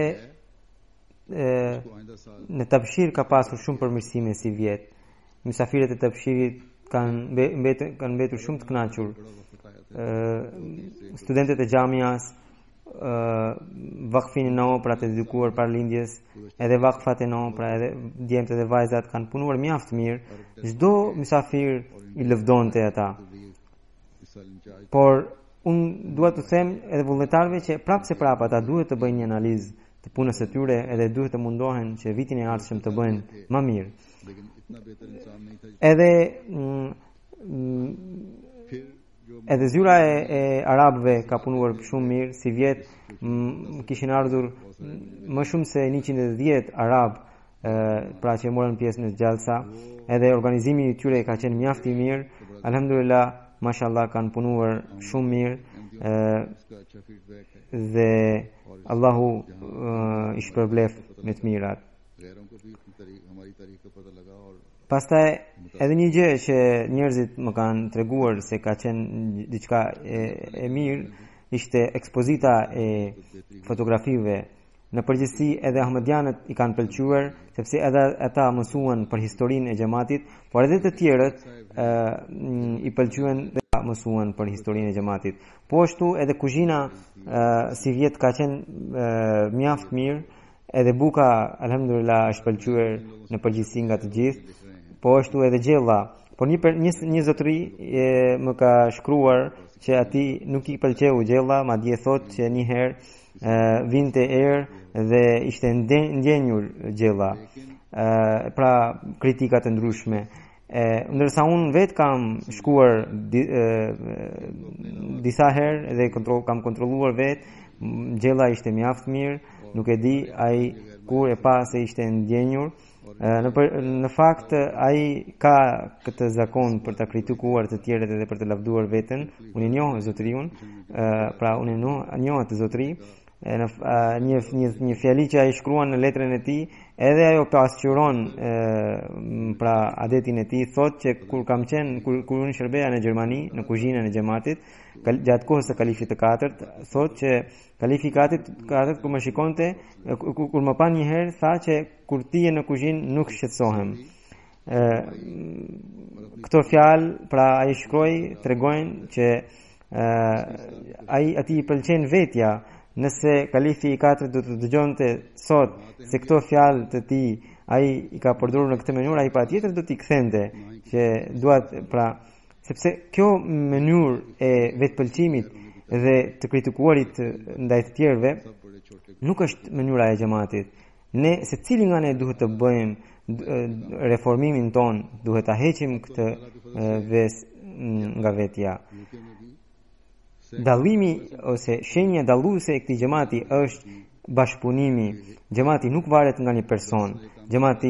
në Tabshir ka pasur shumë përmirësime si vjet. Mysafirët e Tabshirit kanë mbetur shumë të kënaqur. Studentët e xhamias, vakfin e no pra të edukuar para lindjes, edhe vakfat e no pra edhe djemtë dhe vajzat kanë punuar mjaft mirë. Çdo mysafir i lëvdonte ata. Por unë dua të them edhe vullnetarëve që prapse prap ata duhet të bëjnë një analizë të punës së tyre edhe duhet të mundohen që vitin e ardhshëm të bëjnë më mirë. Edhe zyra e arabëve ka punuar shumë mirë. Si vjet kishin ardhur më shumë se 110 arab pra që morën pjesë në xhalsa, edhe organizimi i tyre ka qenë mjaft i mirë. Alhamdulillah, mashallah, kanë punuar shumë mirë dhe Allahu i shpërblef me të mirat. Pastaj edhe një gjë që njerëzit më kanë treguar se ka qenë diçka e mirë ishte ekspozita e fotografive. Në përgjithësi edhe ahmedianët i kanë pëlqyer sepse edhe ata mësuan për historinë e xhamatit, por edhe të tjerët i pëlqyen dhe mësuan për historinë e xhamatit. Po ashtu edhe kuzhina si vjet ka qenë mjaft mirë, edhe buka alhamdulillah është pëlqyer në përgjithësi nga të gjithë. Po ashtu edhe gjella. Por një zotëri më ka shkruar që ati nuk i pëlqeu gjella, madje thotë që një herë vinte erë dhe ishte ndjenjur gjella. Pra kritikat e ndryshme. Ndërsa unë vetë kam shkuar disa herë dhe kam kontrolluar vetë, gjella ishte mjaft mirë, nuk e di ai kur e pa se ishte ndjenjur. Në fakt ai ka këtë zakon për ta kritikuar të tjerët edhe për të lavduar veten. Unë njoh zotëriun, pra unë njoh atë zotëri. Një fjali që ai shkruan në letrën e tij, edhe ajo pasqyron pra adetin e tij, thotë që kur unë shërbeja në Gjermani në kuzhinën e xhamatit gjatë kohës së kalifit të katërt, thotë që kalifi i katërt kur më shikonte, kur më pa një herë, tha që kur ti je në kuzhinë nuk shqetësohem. Këto fjalë pra ai shkroi tregojnë që ai ati i pëlqen vetja. Nëse kalifi i 4 do të dëgjonte sot se këto fjalë të tij ai i ka përdorur në këtë mënyrë, ai patjetër do t'i kthente që duat pra sepse kjo mënyrë e vetpëlqimit dhe të kritikuarit ndaj të tjerëve nuk është mënyra e xhamatit. Ne secili nga ne duhet të bëjmë reformimin ton, duhet ta heqim këtë nga vetja. Dallimi ose shenja dalluese e këtij xhamati është bashkëpunimi. Xhamati nuk varet nga një person. Xhamati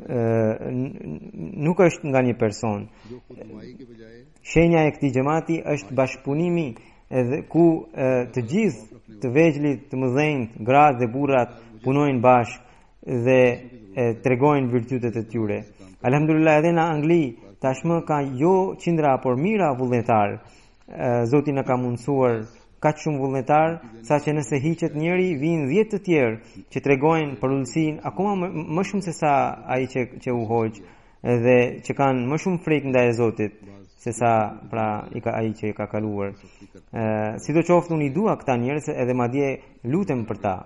nuk është nga një person. Shenja e këtij xhamati është bashkëpunimi edhe ku të gjithë të vegjëlit, të mëdhenjt, gratë dhe burrat punojnë bashkë dhe tregojnë virtytet e tyre. Alhamdulillah, edhe në Angli tashmë ka jo qindra por mijëra vullnetar. Zoti na ka mundsuar kaq shumë vullnetar, saqë nëse hiqet njëri, vinë 10 të tjerë që tregojnë për ulësinë akoma më shumë se sa ai që u hoq, dhe që kanë më shumë frikë ndaj Zotit se sa pra ai që ka kaluar. Sidoqoftë unë i dua këta njerëz edhe madje lutem për ta.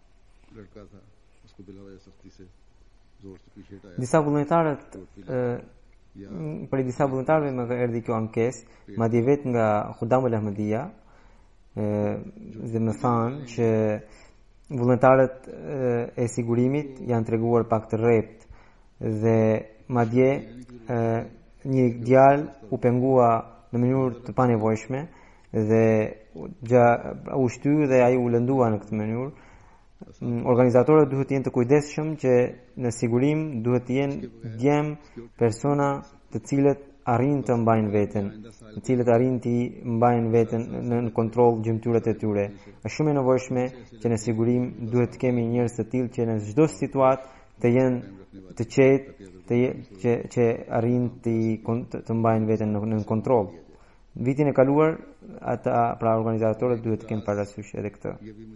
Disa vullnetarët për disa vullnetarëve më erdhi kjo ankesë, madje vetë nga Khudamul Ahmadiyya, dhe më thanë që vullnetarët e sigurimit janë treguar pak të rrept dhe madje një djalë u pengua në mënyrë të panevojshme dhe u shty dhe ai u lëndua në këtë mënyrë. Organizatorët duhet të jenë të kujdesshëm që në sigurim duhet të jenë djem persona të cilët arrin të mbajnë veten, të cilët arrin të mbajnë veten në kontroll gjymtyrët e tyre. Është shumë e nevojshme që në sigurim duhet të kemi njerëz të tillë që në çdo situatë të jenë të qetë, që arrin të mbajnë veten në kontroll. Vitin e kaluar ata pra organizatorët duhet të kenë parasysh edhe këtë.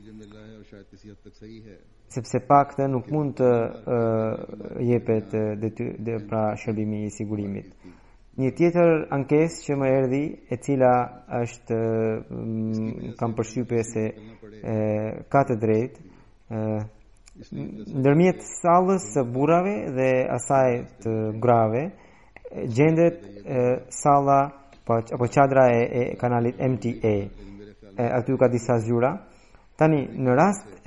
Sepse pakte nuk mund të jepet pra shërbimi i sigurimit. Një tjetër ankesë që më erdhi, e cila është kam përshtypje se ka të drejtë, ndërmjet sallës së burrave dhe asaj të grave gjendet salla apo çadra e kanalit MTA. Aty ka disa zyra. Tani në rast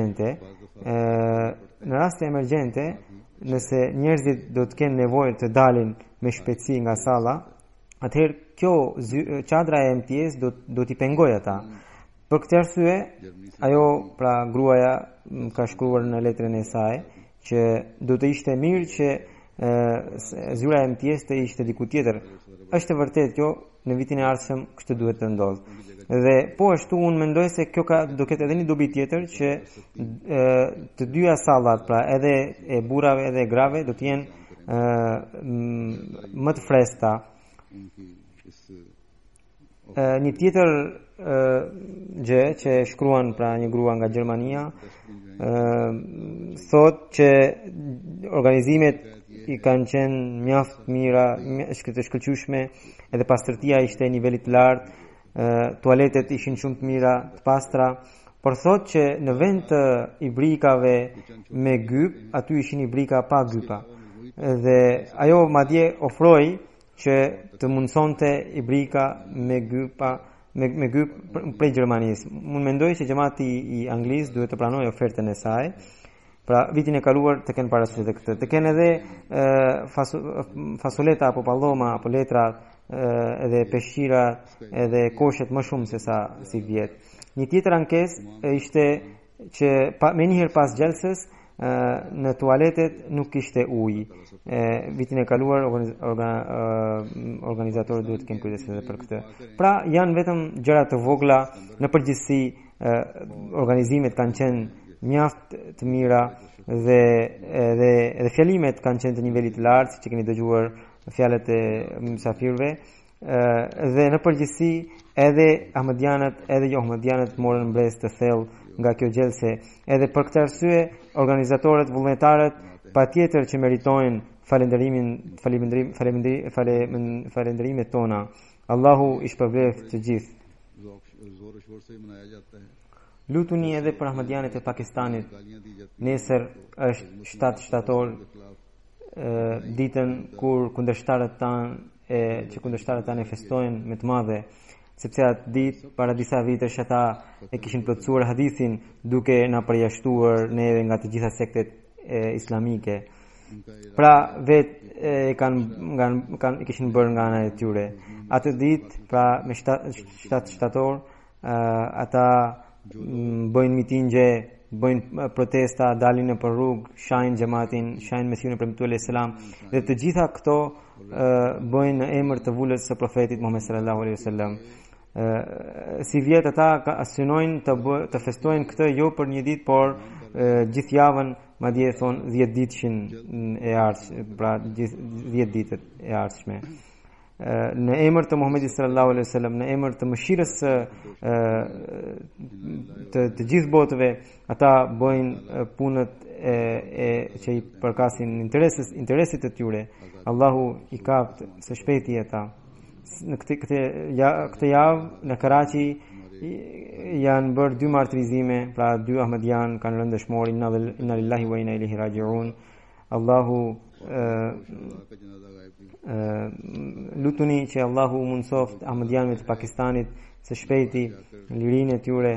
emergjente, nëse njerëzit do të kenë nevojë të dalin me shpejtësi nga salla, atëherë kjo çadra e MTS do t'i pengojë ata. Për këtë arsye, ajo pra gruaja ka shkruar në letrën e saj që do të ishte mirë që zyra e MTS të ishte diku tjetër. Është vërtet kjo, në vitin e ardhshëm kështu duhet të ndodhë. Dhe po ashtu unë mendoj se kjo do ketë edhe një dobi tjetër që të dyja sallat, pra edhe e burrave edhe e grave, do të jenë më të freskëta. Një tjetër gjë që shkruan pra një grua nga Gjermania thot që organizimet i kanë qenë mjaft mira, të shkëlqyeshme, edhe pastërtia ishte niveli të lartë, tualetet ishin shumë të mira, të pastra, por thot që në vend të ibrikave me gyp, aty ishin ibrika pa gypa. Dhe ajo madje ofroi që të mundsonte ibrika me gyp prej Gjermanisë. Unë mendoj që xhamati i Anglisë duhet të pranojë ofertën e saj. Pra vitin e kaluar të kenë parasysh edhe këtë. Të kenë edhe fasoleta apo palloma apo letra, edhe peshqira, edhe koshet më shumë se sa si vjet. Një tjetër ankesë ishte që me njëherë pas xhelsës në tualetet nuk kishte ujë. Vitin e kaluar organizatorët duhet të kenë kujdes edhe për këtë. Pra janë vetëm gjëra të vogla, në përgjithësi organizimet kanë qenë mjaft të mira dhe fjalimet kanë qenë të nivelit të lartë, siç e keni dëgjuar fjalët e mysafirëve, dhe në përgjithësi edhe ahmedianët edhe jo ahmedianët morën mbres të thellë nga kjo gjelse. Edhe për këtë arsye organizatorët vullnetarët patjetër që meritojnë falenderimet tona. Allahu i shpërbleft të gjithë. जोर शोर से मनाया जाता है। Lutuni edhe për Ahmadianët e Pakistanit. Nesër është 7 shtator, ditën kur kundërshtarët tanë e festojnë me të madhe, sepse atë ditë para disa vitesh ata e kishin plotësuar hadithin duke na përjashtuar neve nga të gjitha sektet islamike. Pra vetë kanë kishin bërë nga ana e tyre. Atë ditë, pra me 7 shtator, ata bëjnë mitingje, bëjnë protesta, dalin në për rrugë, shajnë xhamatin, shajnë Mesiun e premtuar alayhis salam, dhe të gjitha këto bëjnë në emër të vullës së profetit Muhammed sallallahu alaihi wasallam. Si vjet ata synojnë të festojnë këtë jo për një ditë, por gjithë javën, madje thon 10 ditëshin e ardhshme, pra 10 ditët e ardhshme. Në emër të Muhamedit sallallahu alaihi wasallam, në emër të mëshirës të gjithë botëve, ata bëjnë punët që i përkasin interesit të tyre. Allahu i kaft së shpejti ata. Në këtë javë në Karachi janë bërë 2 martirizime, pra 2 Ahmadian kanë rënë dëshmor, inna lillahi wa inna ilaihi raji'un. Allahu lutuni që Allahu mundsoft Ahmadianëve të Pakistanit së shpejti lirinë e tyre.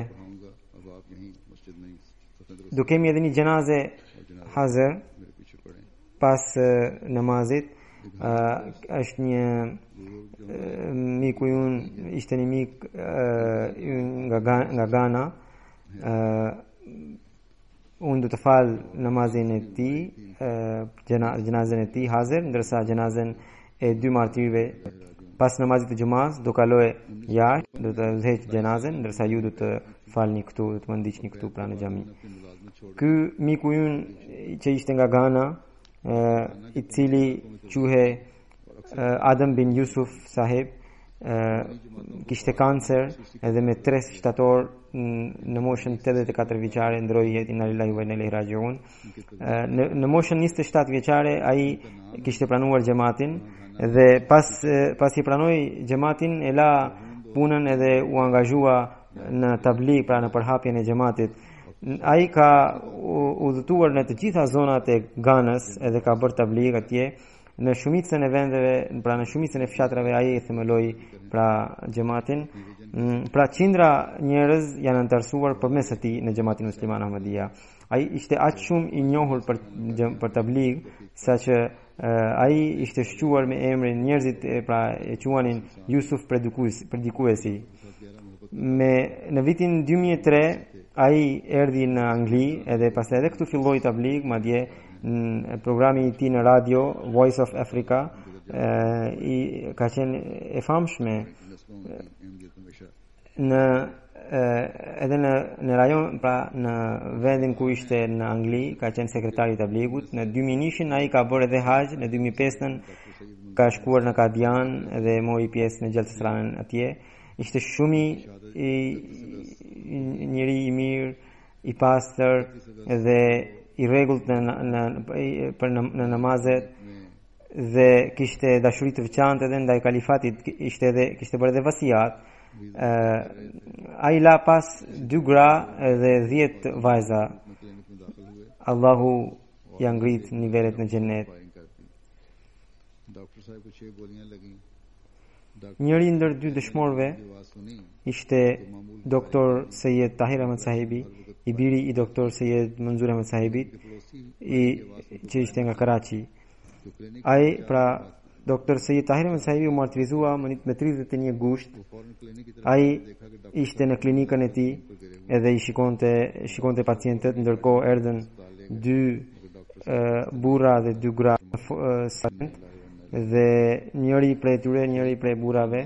Do kemi edhe një xhenaze hazër pas namazit. Është një miku ynë, ishte një mik nga Ghana. Unë do të fal namazin e tij, xhenazën e tij hazër, ndërsa xhenazën e 2 martirëve pas namazit të xumaz do kaloj jashtë, do të udhëheq xhenazën, ndërsa ju do të falni këtu, do të më ndiqni këtu pranë në xhami. Ky miku ynë që ishte nga Ghana, i cili quhe Adam bin Yusuf sahib, kishte kancer edhe me 3 shtator në moshën 84 vjeçare ndroi jetën, inna lillahi wa inna ilaihi raji'un. Në moshën 27 vjeçare ai kishte pranuar xhamatin dhe pas i pranoi xhamatin e la punën edhe u angazhua në tabligh, pra në përhapjen e xhamatit. Ai ka udhëtuar në të gjitha zonat e Ganës edhe ka bërë tabligh atje. Në shumicën e vendeve, pra në shumicën e fshatrave ai e themeloi pra xhamatin. Pra qindra njerëz janë antarësuar përmes atij në xhamatin musliman Ahmadiyya. Ai ishte aq shumë i njohur për tabligh saqë ai ishte shquar me emrin, njerëzit pra e quanin Yusuf predikuesi. Në vitin 2003 ai erdhi në Angli edhe pastaj edhe këtu filloi tabligh, madje në programi i tij në radio Voice of Africa ka qenë e famshme edhe në rajon, pra në vendin ku ishte në Angli, ka qenë sekretari i tabligut. Në 2001 ai ka bërë edhe haxh, në 2005 ka shkuar në Kadian edhe mori pjesë në Gjeltësranën atje. Ishte shumë njëri i mirë, i pastër edhe i rregullt në namazet dhe kishte dashuri të veçantë edhe ndaj kalifatit, kishte bërë edhe vasiat. Ai la pas 2 gra dhe 10 vajza. Allahu ja ngrit nivelet në xhenet. Njëri ndër 2 dëshmorëve ishte doktor Seyed Tahir Ahmed Sahibi, i biri i doktor Seyed Manzur Ahmed Sahibit, që ishte nga Karachi. Ai, pra doktor Seyed Tahir Ahmed Sahibi u martirizua me 31 gusht. Ai ishte në klinikën e tij edhe i shikonte pacientët, ndërkohë erdhën 2 burra dhe 2 gra dhe njëri prej burrave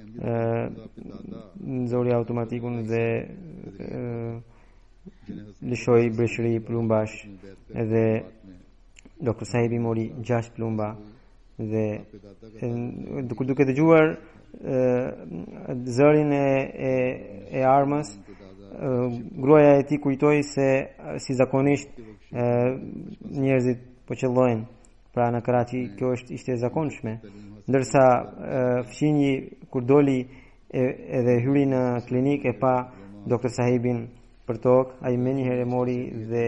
nxori automatikun dhe lëshoi breshëri plumbash, edhe doktor Sahibi mori 6 plumba dhe duke dëgjuar zërin e armës, gruaja e tij kujtoi se si zakonisht njerëzit po qellojnë, pra në Karachi kjo ishte e zakonshme, ndërsa fqinji kur doli edhe hyri në klinik e pa doktor Sahibin për tokë, ai menjëherë e mori dhe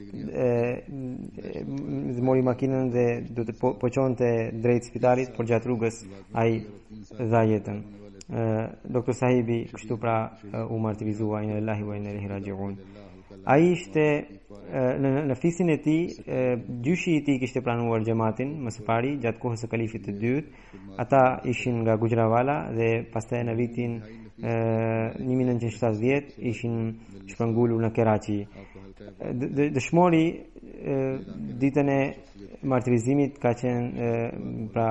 mori makinën dhe do të poqonte drejt spitalit, por gjatë rrugës ai dha jetën. Doktor Sahibi kështu pra u martirizua, inna lillahi wa inna ilaihi raji'un. Ai ishte në fisin e tij, gjyshi i tij kishte planuar xhamatin më së pari gjatë kohës së kalifit të dytë. Ata ishin nga Gujranwala dhe pastaj në vitin 1970 ishin shpërngulur në Karachi. Dëshmori ditën e martirizimit ka qenë pra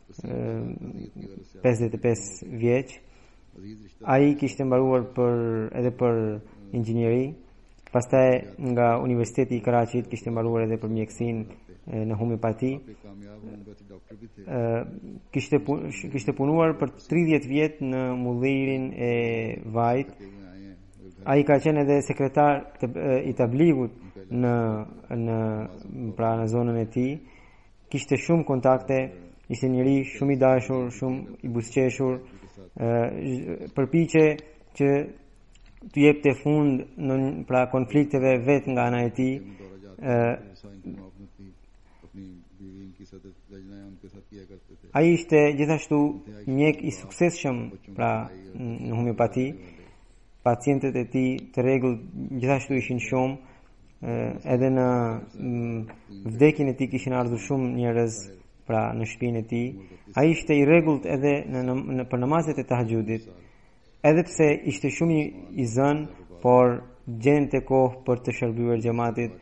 55 vjeç. Ai kishte mbaruar edhe për inxhinieri. Pastaj nga Universiteti i Karachit kishte mbaruar edhe për mjekësinë në homeopati. Kishte punuar për 30 vjet në mullirin e vajt. Ai ka qenë edhe sekretar i tabligut në zonën e tij. Kishte shumë kontakte, ishte njëri shumë i dashur, shumë i buzëqeshur, përpiqej që të jepte fund në pra konflikteve vetë nga ana e tij. Ai ishte gjithashtu mjek i suksesshëm pra në homeopati. Pacientët e tij të rregullt gjithashtu ishin shumë, edhe në vdekjen e tij kishin ardhur shumë njerëz pra në shtëpinë e tij. Ai ishte i rregullt edhe për namazet e tahajjudit. Edhe pse ishte shumë i zënë, por gjente kohë për të shërbyer xhamatit.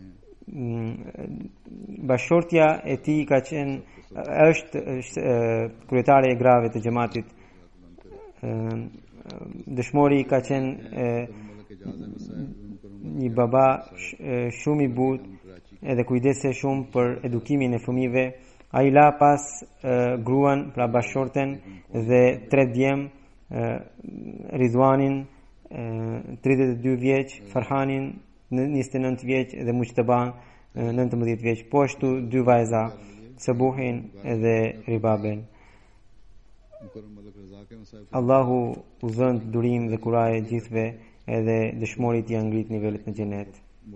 Bashortja e tij ka qenë është kryetare e grave të xhamatit. Dëshmori ka qenë një baba shumë i butë edhe kujdese shumë për edukimin e fëmijëve. Ai la pas gruan, pra bashorten dhe 3 djem, Ridwanin 32 vjeç, Farhanin 29 vjeç dhe Mujtaban 19 vjeç, po ashtu 2 vajza, Sabuhin dhe Ribaben. Allahu u zënë durim dhe kuraje gjithve, edhe dëshmorit janë ngrit nivelet në xhenet.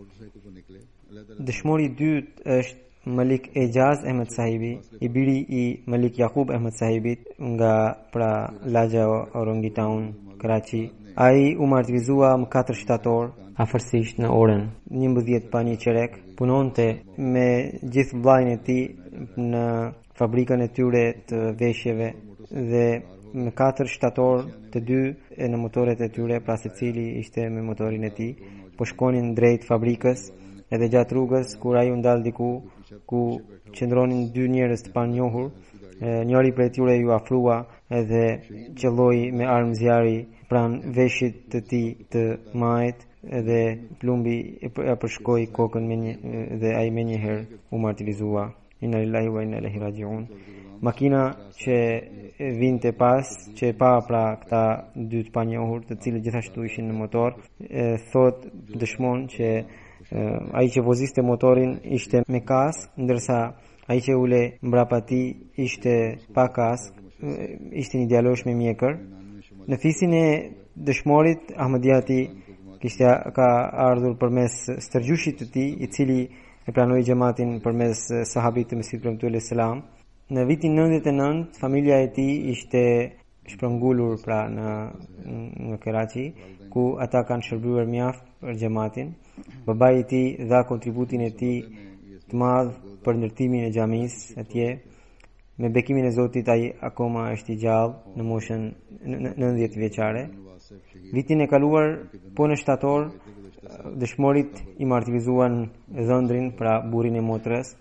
Dëshmori i dytë është Malik Ejaz Ahmed Sahibi, i biri i Malik Yaqub Ahmed Sahibit nga pra lagja Orangi Town, Karachi. Ai u martirizua më 4 shtator, afërsisht në orën 11 pa një qerek. Punonte me gjithë vllajën e tij në fabrikën e tyre të veshjeve dhe me 4 shtator, të 2 në motoret e tyre, pra secili ishte me motorin e tij, po shkonin drejt fabrikës. Edhe gjatë rrugës kur ai u ndal diku ku qëndronin 2 njerëz të panjohur, njëri prej tyre ju afrua edhe qelloi me armë zjarri pranë veshit të tij të majt, edhe plumbi e përshkoi kokën dhe ai menjëherë u martirizua. Inna lillahi wa inna ilaihi raji'un. Makina që vinte pas, që pa pra këta 2 të panjohur, të cilët gjithashtu ishin në motor, thot dëshmon që ai që voziste motorin ishte me kask, ndërsa ai që ule mbrapa tij ishte pa kask, ishte një djalosh me mjekër. Në fisin e dëshmorit, Ahmadiati ka ardhur përmes stërgjyshit të tij, i cili e pranoi xhamatin përmes sahabit të Mesihut premtuar selam. Në vitin 99, familja e tij ishte shpërngulur pra në Karachi, ku ata kanë shërbyer mjaft për xhamatin. Babai i tij dha kontributin e tij të madh për ndërtimin e xhamisë atje. Me bekimin e Zotit ai akoma është i gjallë në moshën 90 vjeçare. Vitin e kaluar, po në shtator, dëshmorit i martirizuan dhëndrin, pra burrin e motrës.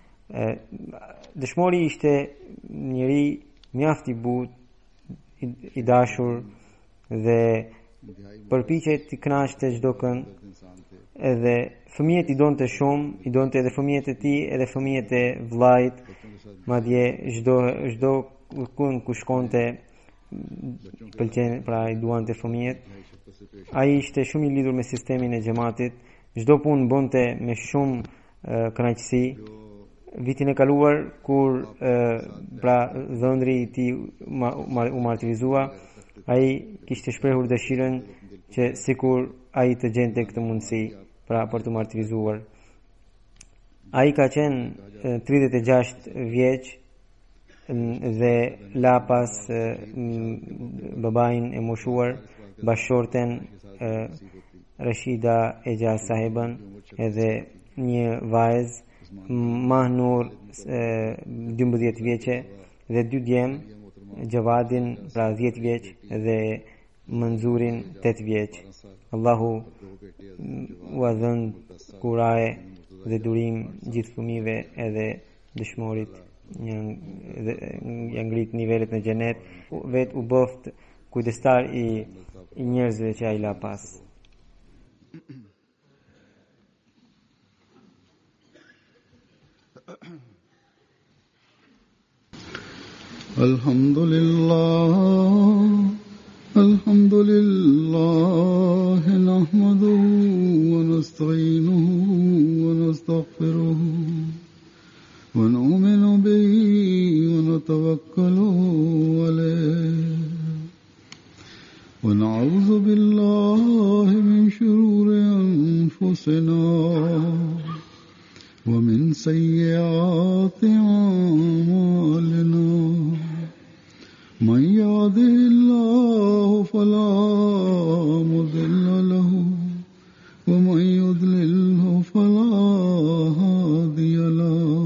Dëshmori ishte njëri mjaft i butë, i dashur dhe përpiqej të kënaqte çdo kënd. Edhe fëmijët i donte shumë, i donte edhe fëmijët e tij, edhe fëmijët e vllajt, madje çdo kund ku shkonte pëlqen, pra i duante fëmijët. Ai ishte shumë i lidhur me sistemin e xhamatit, çdo punë bonte me shumë kënaqësi vitin e kaluar kur pra dhëndri i tij u martirizua, ai kishte shprehur dëshirën që sikur ai të gjente këtë mundësi pra për të martirizuar. Ai ka qenë 36 vjeç dhe la pas babain e moshuar, bashorten Rashida Eja Sahibën edhe një vajzë Mahnur 12 vjeçe dhe 2 djem, Javadin pra 10 vjeç dhe Manzurin 8 vjeç. Allahu u dhënë kuraje dhe durim gjithë fëmijëve edhe dëshmorit, janë ngrit nivelet në xhenet, vet u bëft kujdestar i njerëzve që ai la pas. Alhamdulillah nahmaduhu wa nasta'inuhu wa nastaghfiruhu wa nu'minu bihi wa natawakkalu alayhi wa na'udhu billahi min shururi anfusina wa min sayyiati a'malina. من يهده الله فلا مضل له ومن يضلله فلا هادي له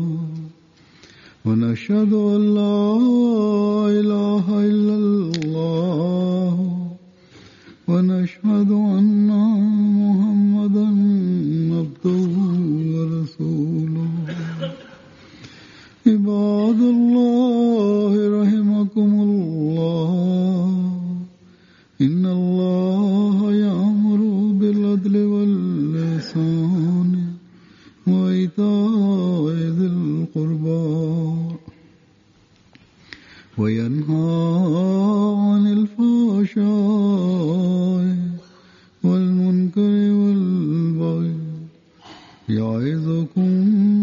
ونشهد أن لا إله إلا الله ونشهد أن محمدا عبده ورسوله. عباد الله رحمكم الله إن الله يأمر بالعدل والإحسان وإيتاء ذي القربى وينهى عن الفحشاء والمنكر والبغي يعظكم